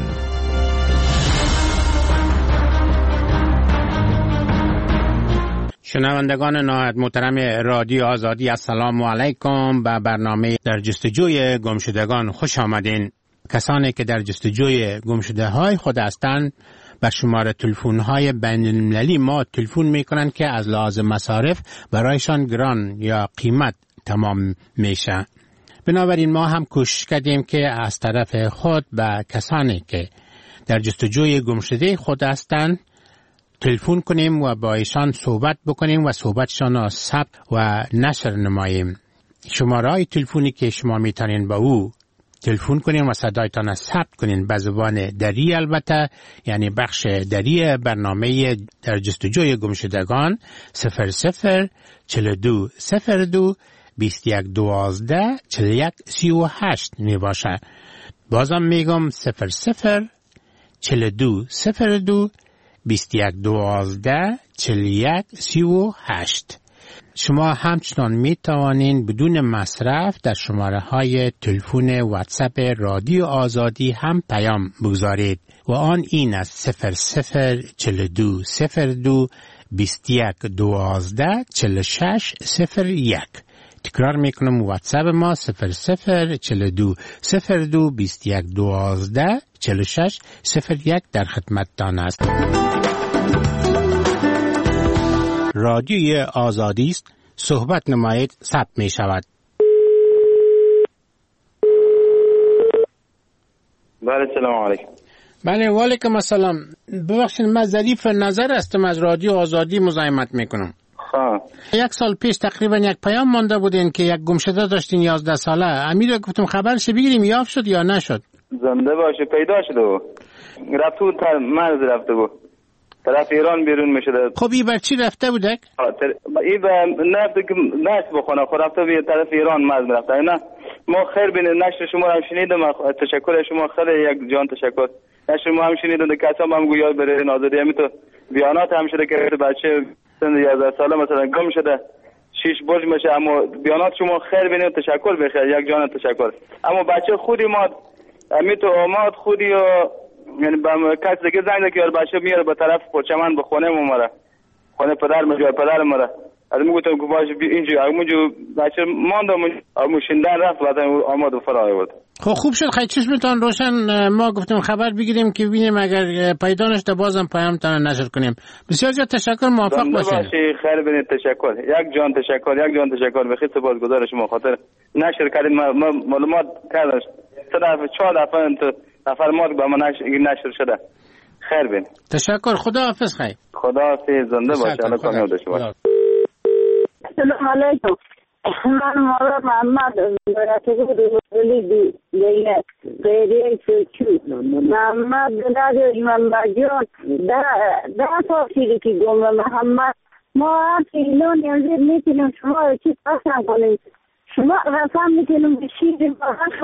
شنوندگان نهایت محترم رادیو آزادی، السلام علیکم. به برنامه در جستجوی گمشدگان خوش آمدین. کسانی که در جستجوی گمشده‌های خود هستند به شماره تلفن‌های بین‌المللی ما تلفن می‌کنند که از لحاظ مصارف برایشان گران یا قیمت تمام میشه. بنابراین ما هم کوشش کردیم که از طرف خود به کسانی که در جستجوی گمشده خود هستند تلفن کنیم و با ایشان صحبت بکنیم و صحبتشان را ثبت و نشر نماییم. شماره‌های تلفنی که شما میتونین با او تلفن کنین و صدایتان را ثبت کنین به زبان دری، البته یعنی بخش دری برنامه در جستجوی گمشدگان 00 42 02 21 12 41 38 می باشه. بازم میگم 00 42 02 21 12 41 38. شما همچنان می توانین بدون مصرف در شماره های تلفن واتساپ رادیو آزادی هم پیام بگذارید و آن این است 00 42 02 21 12 46 01. تکرار میکنم واتساپ ما 00 42 02 21 12 46 01 در خدمتتان است. رادیوی آزادی است، صحبت نمایید، ثبت می شود. بله سلام علیکم. بله و علیکم السلام. ببخشید من ظریف نظر هستم از رادیو آزادی مزاحمت میکنم. یک سال پیش تقریبا یک پیام مانده بودین که یک گمشده داشتین 11 ساله. امیر رو گفتم خبرش بگیریم، یافت شد یا نشد؟ زنده باشه، پیدا شده بود. رفته بود مرز رفته بود. طرف ایران بیرون میشده. خب این بر چی رفته بودک؟ این نفته که نشت بخونه خود رفته به طرف ایران مرز رفته. نه ما خیر بینه نشر شما هم شنیدم. تشکر شما خیلی یک جان تشکر. نشر ما هم شنیدم که کسا هم گویا بره نازدی همی تو بیانات هم شده که بچه سن 11 ساله مثلا گم شده 6 برج میشه. اما بیانات شما خیر بینه تشکر بخیر، یک جان تشکر. اما بچه خودی ما همی تو آماد خودی و یعنی با کس دیگه زنگ که بچه میاره به طرف پرچمن به خونه مره، خونه پدر مجا پدر مره. از میگفتم که باشه اینجا همونجا بچه ماندم، همون شیندن رفت بعد آماد و فرای بود. خب خوب شد خیلی چشمتان روشن. ما گفتیم خبر بگیریم که ببینیم اگر پیدا نشده بازم پیامتان نشر کنیم. بسیار زیاد تشکر، موفق باشید. خیر بینید. تشکر، یک جان تشکر. بخیر سپاسگزار شما خاطر نشر کردین. معلومات کردم 4 دفعه فرماد با ما نشر شده. خیر بین. تشکر، خدا حافظ. خیر، خدا حافظ، زنده باشه. الله کامیاب داشته باشه. السلام علیکم. من مورد محمد براتو دولی دیگه غیره چو محمد داداش محمد جان در تفسیری که گم محمد ما فیلون یعنی میتونیم شما رو چی قسم کنیم، شما قسم میتونیم بشید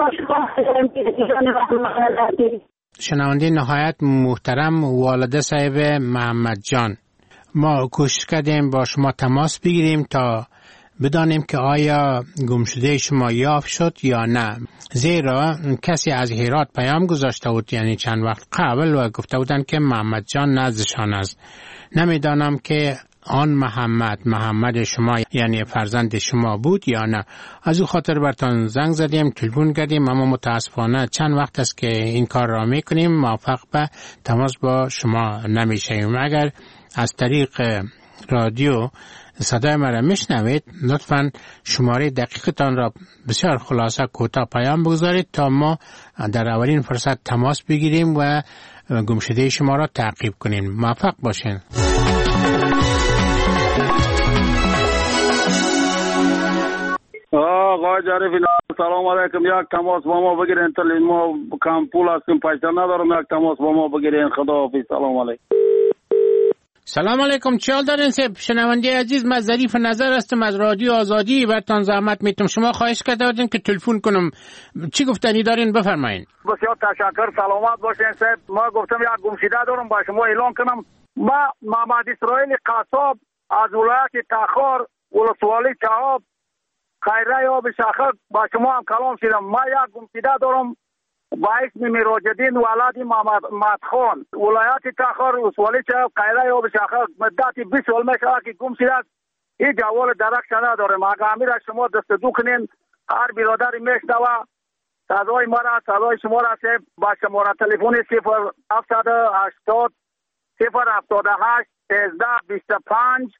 شنونده نهایت محترم والده صاحب محمد جان، ما کوشش کردیم با شما تماس بگیریم تا بدانیم که آیا گمشده شما یافت شد یا نه، زیرا کسی از هرات پیام گذاشته بود یعنی چند وقت قبل و گفته بودن که محمد جان نزدشان است. نمیدانم که آن محمد شما یعنی فرزند شما بود یا نه. از او خاطر برتان زنگ زدیم، تلفن کردیم، اما متاسفانه چند وقت است که این کار را میکنیم موفق به تماس با شما نمیشیم. اگر از طریق رادیو صدای مرا میشنوید لطفاً شماره دقیقتان را بسیار خلاصه کوتاه پیام بگذارید تا ما در اولین فرصت تماس بگیریم و گمشده شما را تعقیب کنیم. موفق باشین. آقا جعفری سلام علیکم. یک تماس با ما بگیرین تا ما کم پول هستیم پیسه ندارم. یک تماس با ما بگیرین. خداحافظ. سلام علیکم. سلام علیکم. چه حال دارین سب شنونده عزیز؟ من ظریف نظر هستم از رادیو آزادی. براتون زحمت میتم. شما خواهش کرده بودین که تلفن کنم. چی گفتنی دارین؟ بفرمایید. بسیار تشکر. سلامت باشین صاحب. ما گفتم یک گمشده دارم با شما اعلان کنم. ما محمد اسرائیل قصاب از ولایت تخار ولسوالی چهاب خیره آب شاخک با شما هم کلام شدم. ما یک گمشده دارم با اسم میراجدین ولد محمد خان ولایت تخار ولسوالی چهاب خیره آب شاخک مدت 20 سال میشه که گم شده است. این جوال درک ندارم. اگر امیر شما دست دو کنین هر برادری میشنوه صدای ما را صدای شما را با شماره تلفن 0780 078 1325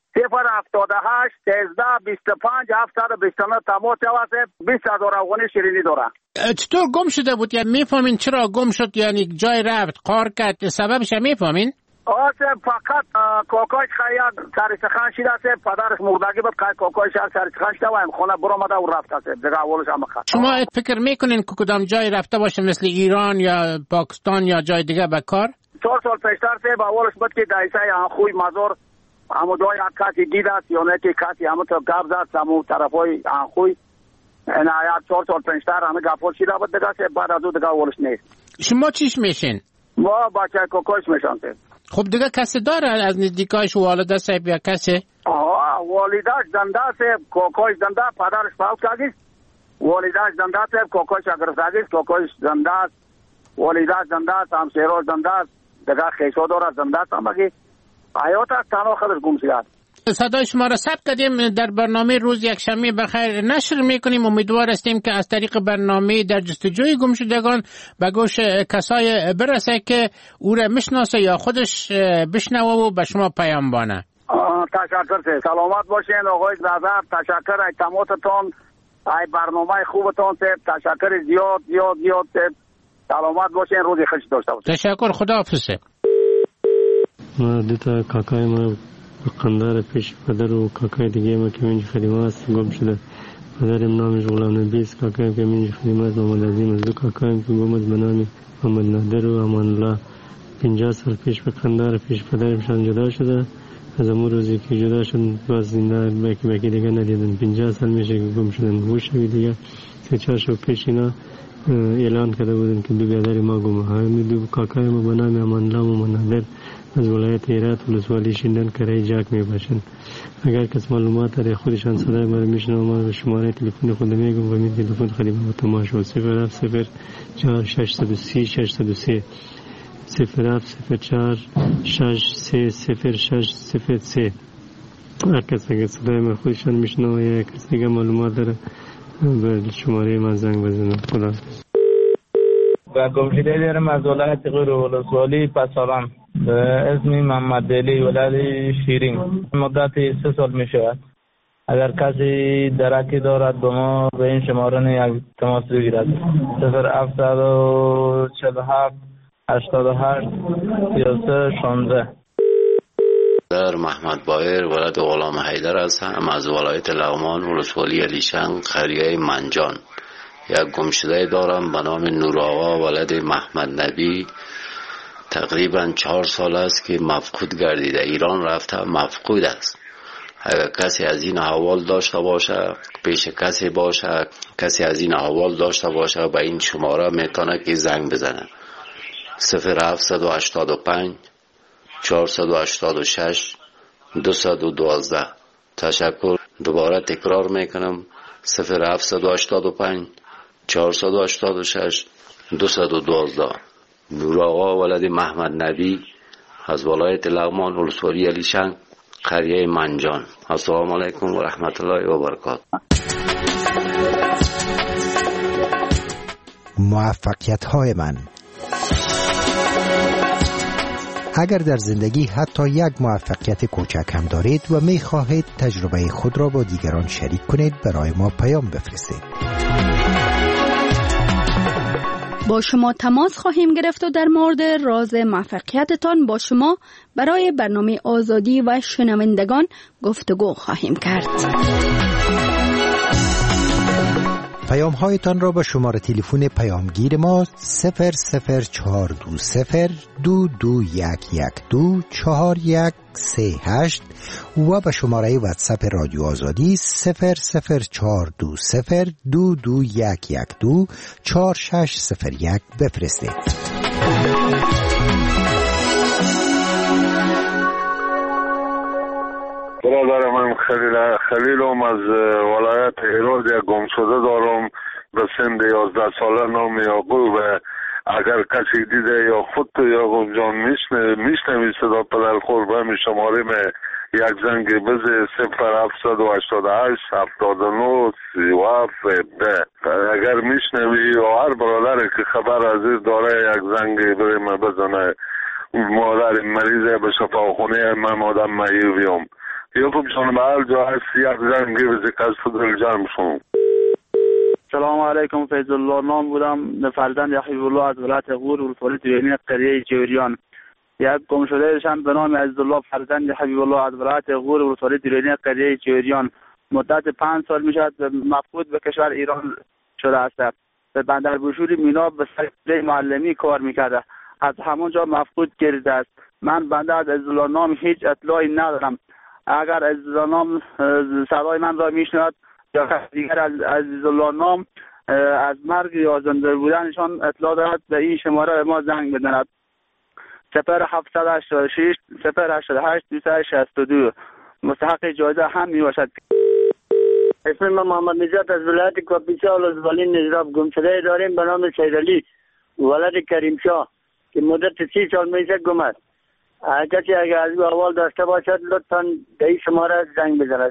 078 1325 729 تماس جوازه 20,000 افغانی شیرینی داره. چطور گم شده بود؟ یعنی میفهمین چرا گم شد؟ یعنی جای رفت قار کرد سببش میفهمین؟ فقط کاکایش خیلی سرسخن شده است. پدرش مردگی بود که کاکایش سرسخن شده و خونه برآمده و رفته است. دیگه اولش هم خط. شما فکر میکنین که کدام جای رفته باشه مثل ایران یا پاکستان یا جای دیگه به کار؟ 4 سال پیشتر سه با اولش بود که دایسه خوی مزار همو دوی کسی دید است یا نه که کسی همو تو گاب زد همو طرفای خوی این آیات 4 سال پیشتر همه گفت شده بود دیگه. بعد از اون دیگه اولش نیست. شما چیش میشین؟ ما بچه کوکوش میشن. خب دیگه کسی داره از نزدیکایش والده صاحب یا کسی؟ والدهش زنده صاحب کوکوش زنده پدرش فوت کرده. والدهش زنده صاحب کوکوش اگرفتگی کوکوش زنده است. والدهش زنده است. همسایه‌اش زنده است. دیگه خیشو داره زنده است. اما که حیات است تنها خودش گم شده است. صدای شما را ثبت کردیم در برنامه روز یکشنبه بخیر نشر میکنیم. امیدوار هستیم که از طریق برنامه در جستجوی گمشدگان به گوش کسای برسه که او را میشناسه یا خودش بشنوه و به شما پیام بانه. تشکر. سلامت باشین آقای نظر. تشکر از تماستون. ای برنامه خوبتون. تشکر زیاد. سلامت باشین. روز خوش داشته باشین. تشکر. خداحافظ. ما دوتا کاکای ما قندار پیش پدر و کاکای دیگه ما که منج خدمه است گم شده. پدرم نامش غلام نبی است. کاکایم که منج خدمه است محمد عظیم است. دو کاکایم که گم است به نام محمد نادر و امان الله. 50 سال پیش به قندار پیش پدرمشان جدا شده. از امور روزی که جدا شد باز زنده باکی دیگه ندیدن. 50 سال میشه که گم شدن. گوشوی دیگه 3-4 شب پیش اینا اعلان کرده بودن که دو برادر ما گم. همین دو کاکای ما به نام امان الله و محمد نادر از ولایت هرات ولسوالی شیندن کرای جاک می باشند. اگر کس معلومات داره خودشان صدای ما رو میشنوه. ما شماره تلفن خود میگم و می تلفن خدمت تماشا 070 4630 603 070 430603. هر کس اگر صدای ما خودشان میشنوه یا کسی که معلومات داره به شماره ما زنگ بزنه. خدا و گمشده دارم از ولایت غور ولسوالی پساران به اسم محمد علی ولد شیرین. مدت 3 سال می شود. اگر کسی درکی دارد به ما به این شماره یک تماس بگیرد. 0747 88 33 16. در محمد بایر ولد غلام حیدر هستم از ولایت لغمان ولسوالی علیشنگ قریه منجان. یک گمشده دارم به نام نور آقا ولد محمد نبی. تقریبا 4 سال است که مفقود گردیده. ایران رفته مفقود است. اگر کسی از این احوال داشته باشه، پیش کسی باشه، کسی از این احوال داشته باشه به این شماره میتونه که زنگ بزنه. 0785 486 212. تشکر. دوباره تکرار میکنم 0785 486 212. نور آقا ولد محمد نبی از ولایت لغمان ولسوالی علیشنگ قریه منجان. السلام علیکم و رحمت الله و برکاته. موفقیت های من. اگر در زندگی حتی یک موفقیت کوچک هم دارید و می خواهید تجربه خود را با دیگران شریک کنید، برای ما پیام بفرستید. با شما تماس خواهیم گرفت و در مورد راز موفقیتتان با شما برای برنامه آزادی و شنوندگان گفتگو خواهیم کرد. پیام هایتان را به شماره تلفن پیامگیر ما 00420 2211 4138 و به شماره واتساپ رادیو آزادی 00420 2211 4601 بفرستید. برادر من خلیلم از ولایت هرات یک گمشده دارم به سن 11 ساله نام یعقوب. اگر کسی دیده یا خود تو یعقوب جان میشنوی صدا پدر خوربه می شماره می یک زنگ بزه 0788 79 37. اگر میشنوی یا هر برادر که خبر عزیز داره یک زنگ بریم بزنه. مادر مریضه به شفاخونه من آدم معیویم. یعقوب جان به هر جا هست یک زنگ بزه کس دل جرم شون. سلام علیکم. فیض الله نام بودم، فرزند حبیب الله از ولایت غور ولسوالی دیرینی قریه جوریان. یک گمشده شم به نام عزیزالله فرزند حبیب الله از ولایت غور ولسوالی دیرینی قریه جوریان. مدت 5 سال میشد مفقود به کشور ایران شده است. به بندر بوشوری مینا به سر معلمی کار میکرده. از همونجا مفقود گردیده است. من بنده از عزیزالله نام هیچ اطلاعی ندارم. اگر عزیزالله نام صدای من را میشنود یا دیگر از عزیزالله نام از مرگ یا زنده بودنشان اطلاع دارد به این شماره ما زنگ بزند. 0786 088 262. مستحق جایزه هم می باشد. اسم من محمد نجات از ولایت کاپیسا ولسوالی نجراب. گمشده داریم به نام سیدعلی ولد کریم شاه که مدت 30 سال میشه گم است. کسی اگر از او احوال داشته باشد لطفاً به این شماره زنگ بزند.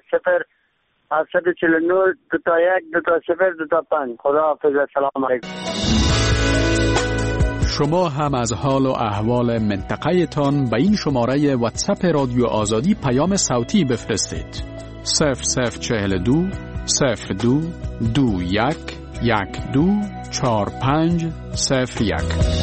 0749 21 20 خدا حافظ. السلام علیکم. شما هم از حال و احوال منطقه تان به این شماره واتساپ رادیو آزادی پیام صوتی بفرستید. 0042 02 21 12 45 01.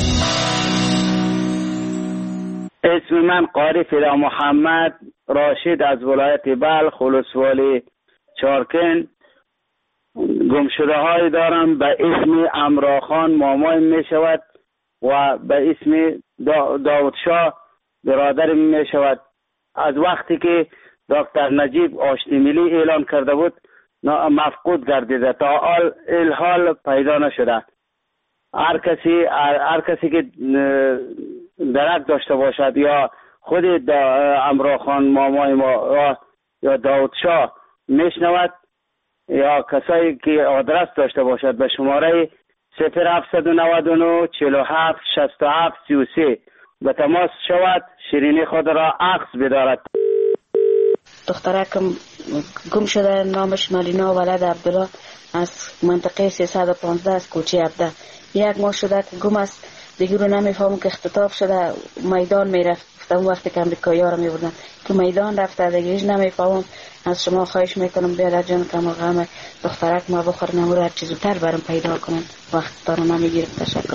اسم من قاری فدا محمد راشد از ولایت بلخ ولسوالی چارکن. گمشده های دارم به اسم امراخان مامای می شود و به اسم داود شاه برادر می شود. از وقتی که دکتر نجیب آشتی ملی اعلان کرده بود مفقود گردیده تا الحال پیدا نشده. هر کسی که درک داشته باشد یا خود امراخان مامای ما یا داود شاه میشنود یا کسایی که آدرس داشته باشد به شماره 0799 47 67 33 به تماس شود. شیرینی خود را عکس بدارد. دخترکم گم شده، نامش ملینا ولد عبدالله از منطقه 315 از کوچه عبده. یک ماه شده که گم است، دیگه رو نمیفهمم که اختطاف شده میدان میرفت. اون وقتی که امریکایی ها رو میبردن که میدان رفته دیگه هیچ نمیفهمم. از شما خواهش میکنم بیادر جان که غم دخترک ما بخور نمور هر چیز زودتر برام پیدا کنن، وقت دارم نمیگیرم. تشکر.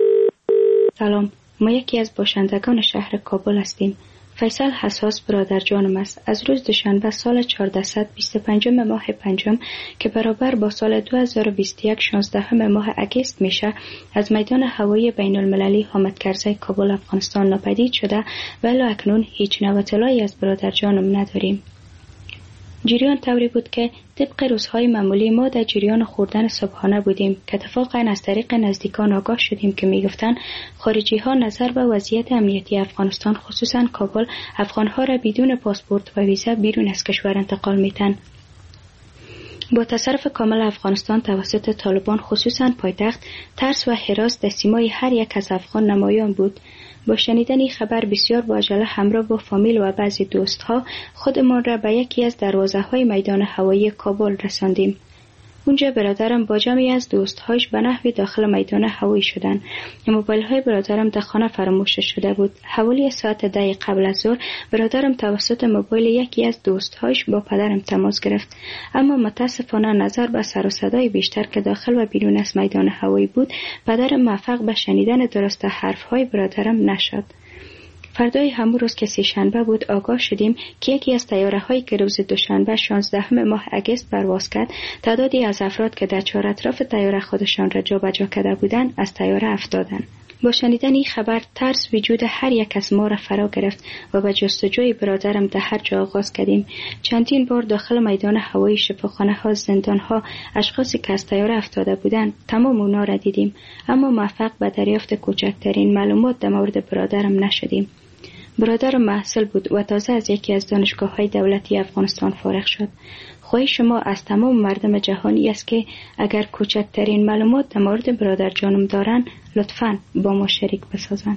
سلام، ما یکی از باشندگان شهر کابل هستیم. فیصل حساس برادر جانم است. از روز دوشنبه سال 1425 ماه پنجم که برابر با سال 2021 16 ماه اگست میشه، از میدان هوایی بین المللی حامد کرزی کابل افغانستان ناپدید شده و الی اکنون هیچ نوع اطلاعی از برادر جانم نداریم. جریان طوری بود که طبق روزهای معمولی ما در جریان خوردن صبحانه بودیم که اتفاقا از طریق نزدیکان آگاه شدیم که میگفتند خارجی ها نظر به وضعیت امنیتی افغانستان خصوصا کابل افغانها را بدون پاسپورت و ویزا بیرون از کشور انتقال میتن. با تصرف کامل افغانستان توسط طالبان خصوصا پایتخت، ترس و هراس در سیمای هر یک از افغان نمایان بود. با شنیدن این خبر بسیار با عجله همراه با فامیل و بعضی دوستها خودمان را به یکی از دروازه‌های میدان هوایی کابل رساندیم. اونجا برادرم با جمعی از دوستهایش به نحوی داخل میدان هوایی شدند. موبایل‌های برادرم در خانه فراموش شده بود. حوالی ساعت 10 قبل از ظهر برادرم توسط موبایل یکی از دوستهایش با پدرم تماس گرفت، اما متاسفانه نظر به سر و صدای بیشتر که داخل و بیرون از میدان هوایی بود، پدرم موفق به شنیدن درست حرف‌های برادرم نشد. فردای همون روز که سه‌شنبه بود آگاه شدیم که یکی از طیاره‌هایی که روز دوشنبه 16 ماه اگست پرواز کرد، تعدادی از افراد که در چهار اطراف طیاره خودشان را جابجا کرده بودند از طیاره افتادند. با شنیدن این خبر ترس وجود هر یک از ما را فرا گرفت و به جستجوی برادرم در هر جا آغاز کردیم. چندین بار داخل میدان هوایی، شفاخانه‌ها، زندان‌ها، اشخاصی که از طیاره افتاده بودند تمام اونا را دیدیم، اما موفق به دریافت کوچکترین معلومات در مورد برادرم نشدیم. برادرم محصل بود و تازه از یکی از دانشگاه‌های دولتی افغانستان فارغ شد. خواهش شما از تمام مردم جهانی است که اگر کوچکترین معلومات در مورد برادر جانم دارن لطفاً با ما شریک بسازن.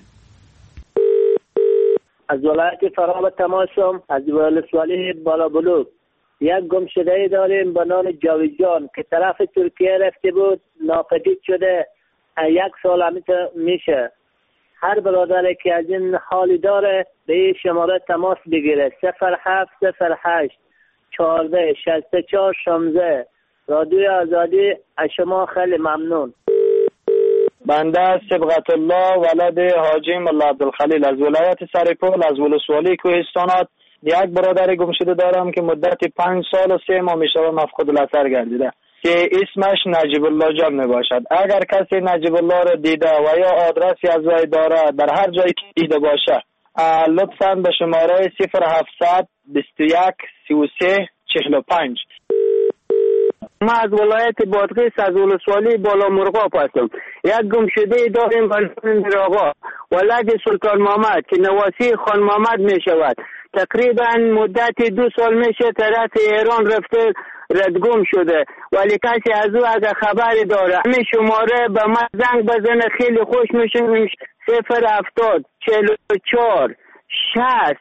از ولایت فرا تماشام از ولسوالی بالا بلوک یک گمشده داریم به نام جاویدجان که طرف ترکیه رفته بود، ناپدید شده. 1 سال میشه. هر برادری که از این حالی داره به این شماره تماس بگیره. 0708 14 64 16. رادیوی آزادی از شما خیلی ممنون. بنده صبغت الله ولد حاجی ملا عبدالخلیل از ولایت سرپل از ولسوالی کوهستانات یک برادر گمشده دارم که مدت 5 سال و 3 ماه میشه مفقود الاثر گردیده که اسمش نجیب الله جان می باشد. اگر کسی نجیب الله را دیده و یا آدرسی از وی داره در هر جایی که دیده باشه لطفاً به شماره 0700 21 33 45. ما از ولایت بادغیس از ولسوالی بالا مرغاب هستم. یک گمشده داریم به نام میرآقا ولد سلطان محمد که نواسی خان محمد می شود. تقریبا مدت 2 سال میشه طرف ایران رفته ردگم شده، ولی کسی از او اگر خبری داره همین شماره به من زنگ بزنه خیلی خوش میشه. 070 44 60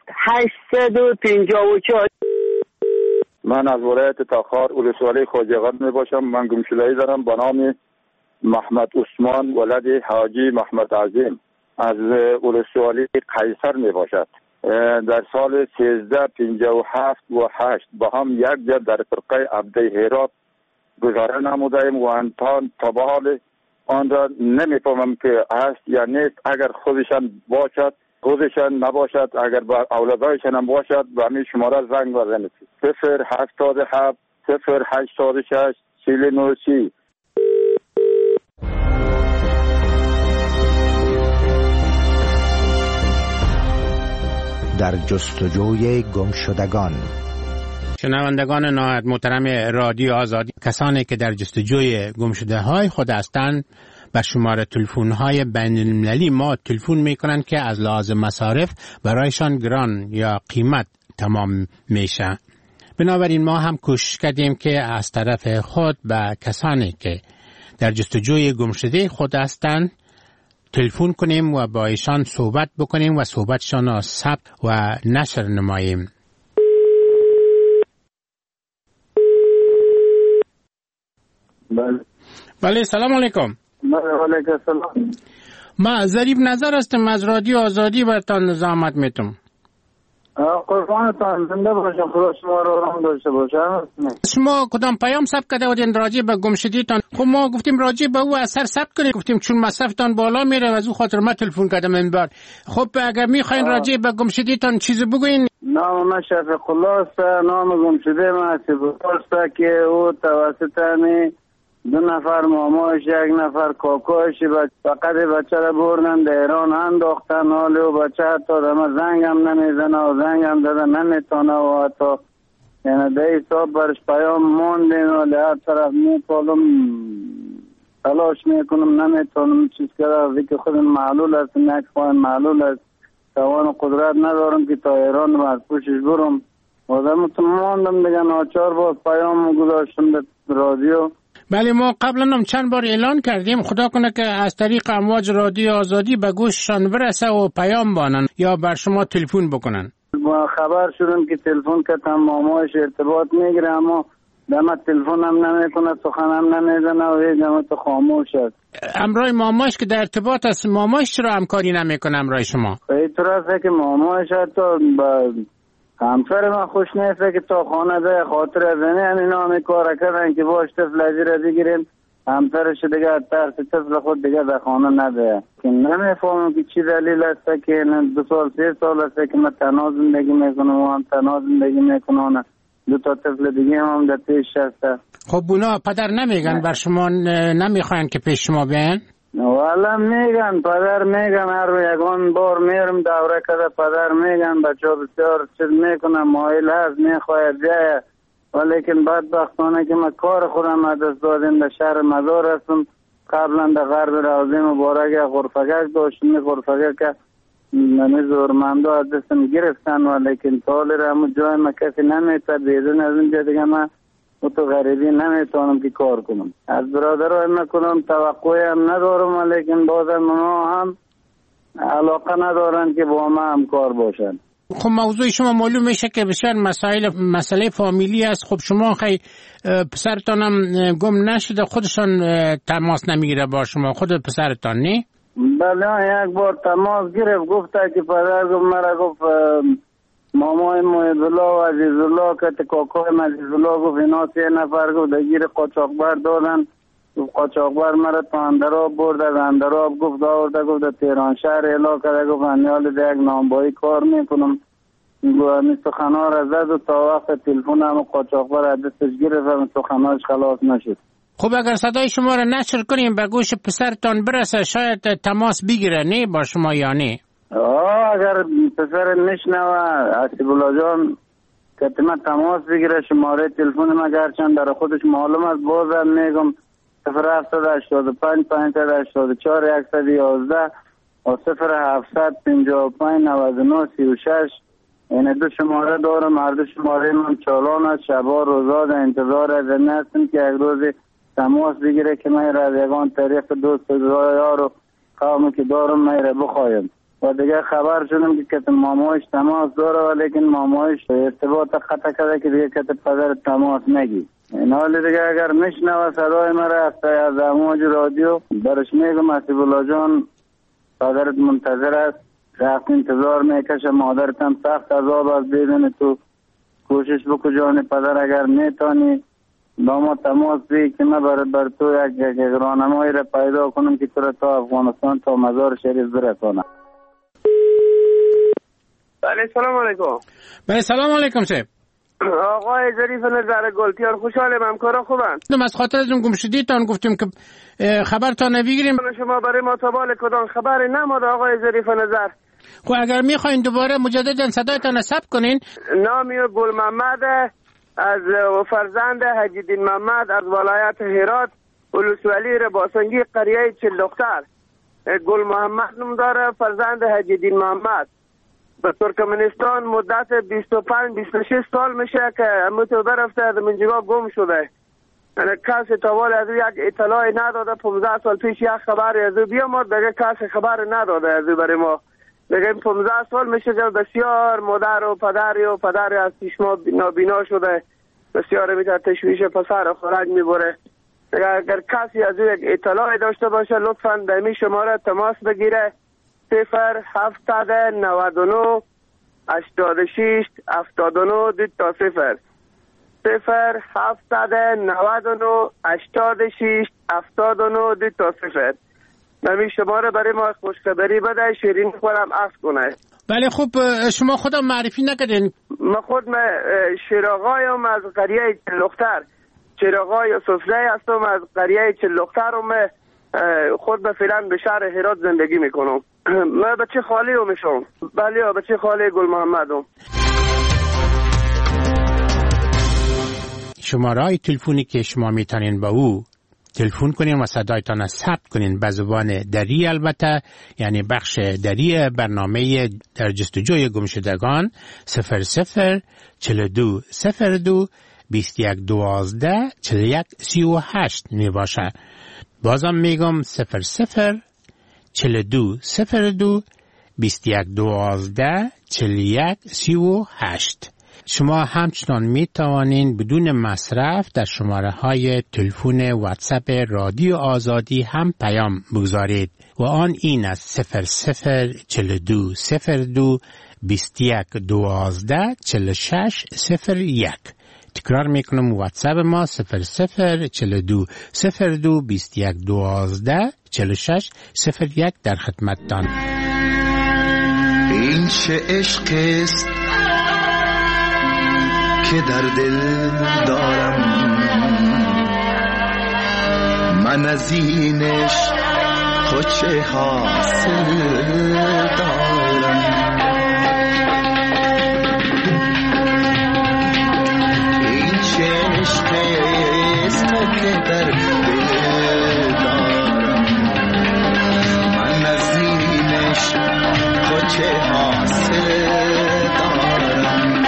854. من از ولایت تاخار ولسوالی خواجه‌قند می باشم. من گمشده‌ای دارم به نام محمد عثمان ولد حاجی محمد عظیم از ولسوالی قیصر می باشد. در سال 1357 و 8 با هم یک جا در فرقه عبده هرات گذاره نمودیم و انتان تبال آن را نمیفهمم که هست یا نیست. اگر خودشان باشد خودشان نباشد، اگر با اولادایشان هم باشد به همین شماره زنگ بزنید. 077 086 4930. در جستجوی گمشدگان. شنوندگان نهایت محترم رادیو آزادی، کسانی که در جستجوی گمشده‌های خود هستند به شماره تلفن‌های بین‌المللی ما تلفن می‌کنند که از لحاظ مصارف برایشان گران یا قیمت تمام میشه. بنابراین ما هم کوشش کردیم که از طرف خود به کسانی که در جستجوی گمشده خود هستند تلفن کنیم و با ایشان صحبت بکنیم و صحبتشان را ثبت و نشر نماییم. بله، سلام علیکم. علیکم السلام. ما ظریف نظر هستم از رادیو آزادی برتان زحمت میتم. قربانتان زنده باشم، خدا شما رو رحم داشته باشه. شما کدام پیام ثبت کرده بودین راجع به گمشدگیتان؟ خب ما گفتیم راجع به او اثر ثبت کنید، گفتیم چون مصرفتان بالا میره و از او خاطر ما تلفن کردم این بار. خب اگر میخواین راجع به گمشدگیتان چیزی بگوین. نام من شفیق الله است. نام گمشده من است که او توسط می 2 نفر ماماش 1 نفر کاکاش فقط بچه را بردن در ایران انداختن. حالی و بچه حتی دمه زنگ هم نمیزنه و زنگ هم داده نمیتونه و حتی یعنی ده حساب برش پیام موندین و لحظ طرف میپالم تلاش میکنم نمیتونم چیز کرده که خودم معلول است، نک خواهیم معلول است، توان قدرت ندارم که تا ایران و از پوشش برم و دمتون موندم دیگه. ناچار باز پیام گذاشتم به رادیو. بله ما قبلا هم چند بار اعلان کردیم، خدا کنه که از طریق امواج رادیو آزادی به گوششان برسه و پیام بانن یا بر شما تلفن بکنن. ما خبر شدیم که تلفن کردم ماماش ارتباط میگیره اما دمت تلفن هم نمیکنه، سخن هم نمیزنه و هیچ دمت خاموش است. امرای ماماش که در ارتباط است، ماماش چرا همکاری نمیکنه امرای شما؟ اینطور است که ماماش حتی همسر من خوش نیست که تا خانه ده خاطر از این نامی کار کردن که باش طفل ازیر بگیریم، همسرش دیگه ترس طفل خود دیگه در خانه نده. که نمیفهمم که چی دلیل است که 2 سال 3 سال است که من تنها زندگی میکنم و هم تنها زندگی میکنم، 2 تا طفل دیگه هم در پیش هست. خب اونا پدر نمیگن بر شما نمیخواین که پیش شما بیان؟ والا میگن پدر میگن، هر یکان بار میرم دوره کده پدر میگن بچه ها بسیار چیز میکنم مایل هست میخواید بیایه، ولیکن بدبختانه که من کار خودم از دست دادیم در شهر مزار هستم. قبلا در غرب روضه مبارک غرفگک داشتیم، غرفگک که زورمنده از دستم گرفتن ولیکن تالی را همون جای من کسی نمیتر بیدن از اینجا دیگه من و تو غریبی نمیتونم که کار کنم. از برادرای من کنم توقعی هم ندارم ولیکن بازم اونا هم علاقه ندارن که با ما هم کار باشن. خب موضوع شما معلوم میشه که بسیار مسئله فامیلی است. خب شما خیلی پسرتان هم گم نشده، خودشان تماس نمیگیره با شما، خود پسرتان نه؟ بله یک بار تماس گرفت، گفته که پدر گفت مرا گفت مامای محب‌الله و عزیزالله که کاکای عزیزالله گفت اینا 3 نفر گفت دگیر قاچاقبر دادن. قاچاقبر مرا تا اندراب برد، از اندراب گفت آورده گفت در تهران شهر اعلام کرده گفت انیال در یک نامبایی کار میکنم. این سخنها را زد و تا وقت تلفن هم قاچاقبر از دستش گرفت و سخنهاش خلاص نشد. خب اگر صدای شما را نشر کنیم به گوش پسرتان برسه شاید تماس بگیره نه با شما یا نه؟ اگر پسر نشنوه حسیب الله جان که من تماس بگیره شماره تلفن من گرچند در خودش معلوم است بازم میگم 0785 584 111 و 0755 99 36. این 2 شماره دارم، هر 2 شماره من چالان است. شبا روزا در انتظار از این هستم که یک روز تماس بگیره که من را از یگان طریق دوست یار و قومی که دارم من را بخوایم. و دیگه خبر شدم که کت مامایش تماس داره ولیکن مامایش ارتباط قطع کرده که دیگه کت پدر تماس نگی. این حال دیگه اگر نشنوه صدای مرا از امواج رادیو برش میگم حسیب الله جان پدرت منتظر است، سخت انتظار میکشه، مادرت هم سخت عذاب است، بدون تو کوشش بکو جان پدر اگر میتونی با ما تماس بگیر که من بر تو یک راهنمایی را پیدا کنم که تو را تا افغانستان تا مزار شریف برسانم. بله سلام علیکم. بله سلام علیکم صاحب. آقای ظریف نظر گلتیار خوشحالم، همکارا خوبن؟ از خاطر از اون گمشدگیتان گفتیم که خبرتان نبگیریم. شما برای ما تابال کدام خبر نماده آقای ظریف نظر؟ خب اگر میخواین دوباره مجددا صدایتان ثبت کنین. نامی گل محمد از فرزند حجیدین محمد از ولایت هرات ولسوالی رباسنگی قریه چل دختر. گل محمد نام داره، فرزند حجیدین محمد. به ترکمنستان مدت 25-26 سال میشه که امتو برفته از منجگاه گم شده. کسی تاوال از یک اطلاعی نداده. 15 سال پیش یک خبری از بیامد دیگه کسی خبر نداده از برای ما. دیگه 15 سال میشه که بسیار مادر و پدری از پیش ما نابینا شده. بسیار میتونه تشویش پسر خورج میبره. اگر کسی از او یک اطلاعی داشته باشه لطفاً در این شماره تماس بگیره. 0799 86 79 2 تا 0 0799 86 79 2 تا 0. نمی شماره برای ما خوشخبری بده، شیرین خودم عفو کنه. بله خب شما خودم معرفی نکردین. من خود شیراغایم از قریه چلختر، چراغای سفره هستم از قریه چلخترم. خود به فعلا به شهر هرات زندگی میکنم. من بچه خالی رو میشم. بله بچه خالی گل محمدم. شماره تلفنی که شما میتونین با او تلفن کنین و صدایتان ثبت کنین به زبان دری، البته یعنی بخش دری برنامه در جستجوی گمشدگان 00 42 02 21 12 41 38 می باشه. بازم میگم 00 42 02 21 12 41 38. شما همچنان می توانین بدون مصرف در شماره های تلفن واتساپ رادیو آزادی هم پیام بگذارید و آن این است 00 42 02 21 12 46 01. تکرار میکنم واتساپ ما 00 42 02 21 12 46 01 در خدمتتان. این چه عشق است که در دل دارم، من از اینش خود چه حاصل دارم. این چه عشق است که در دل دارم، من از اینش خود چه حاصل دارم.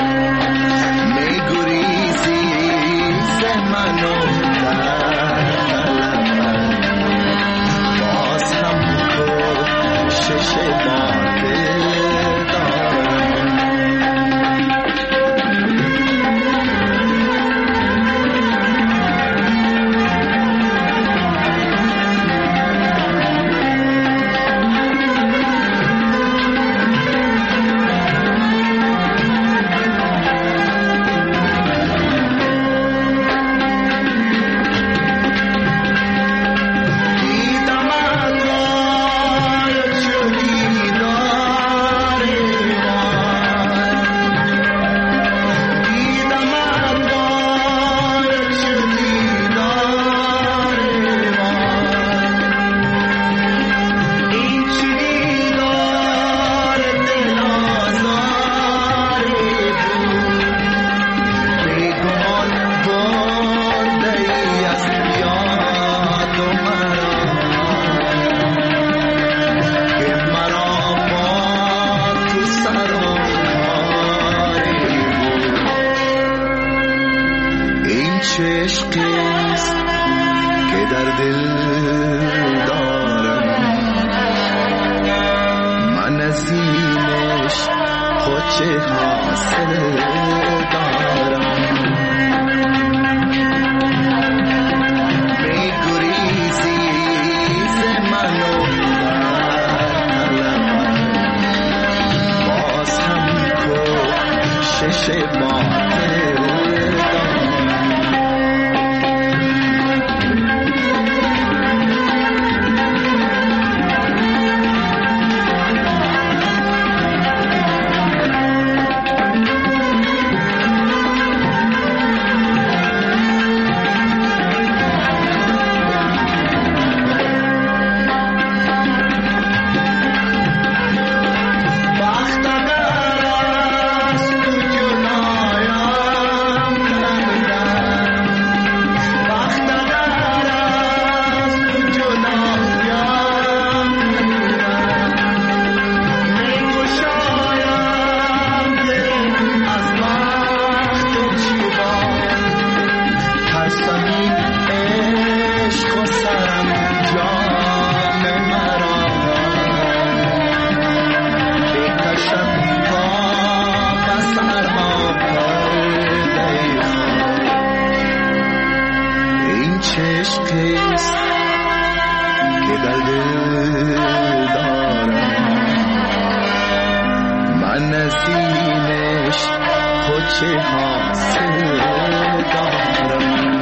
ازینش خود چه حاصل دارم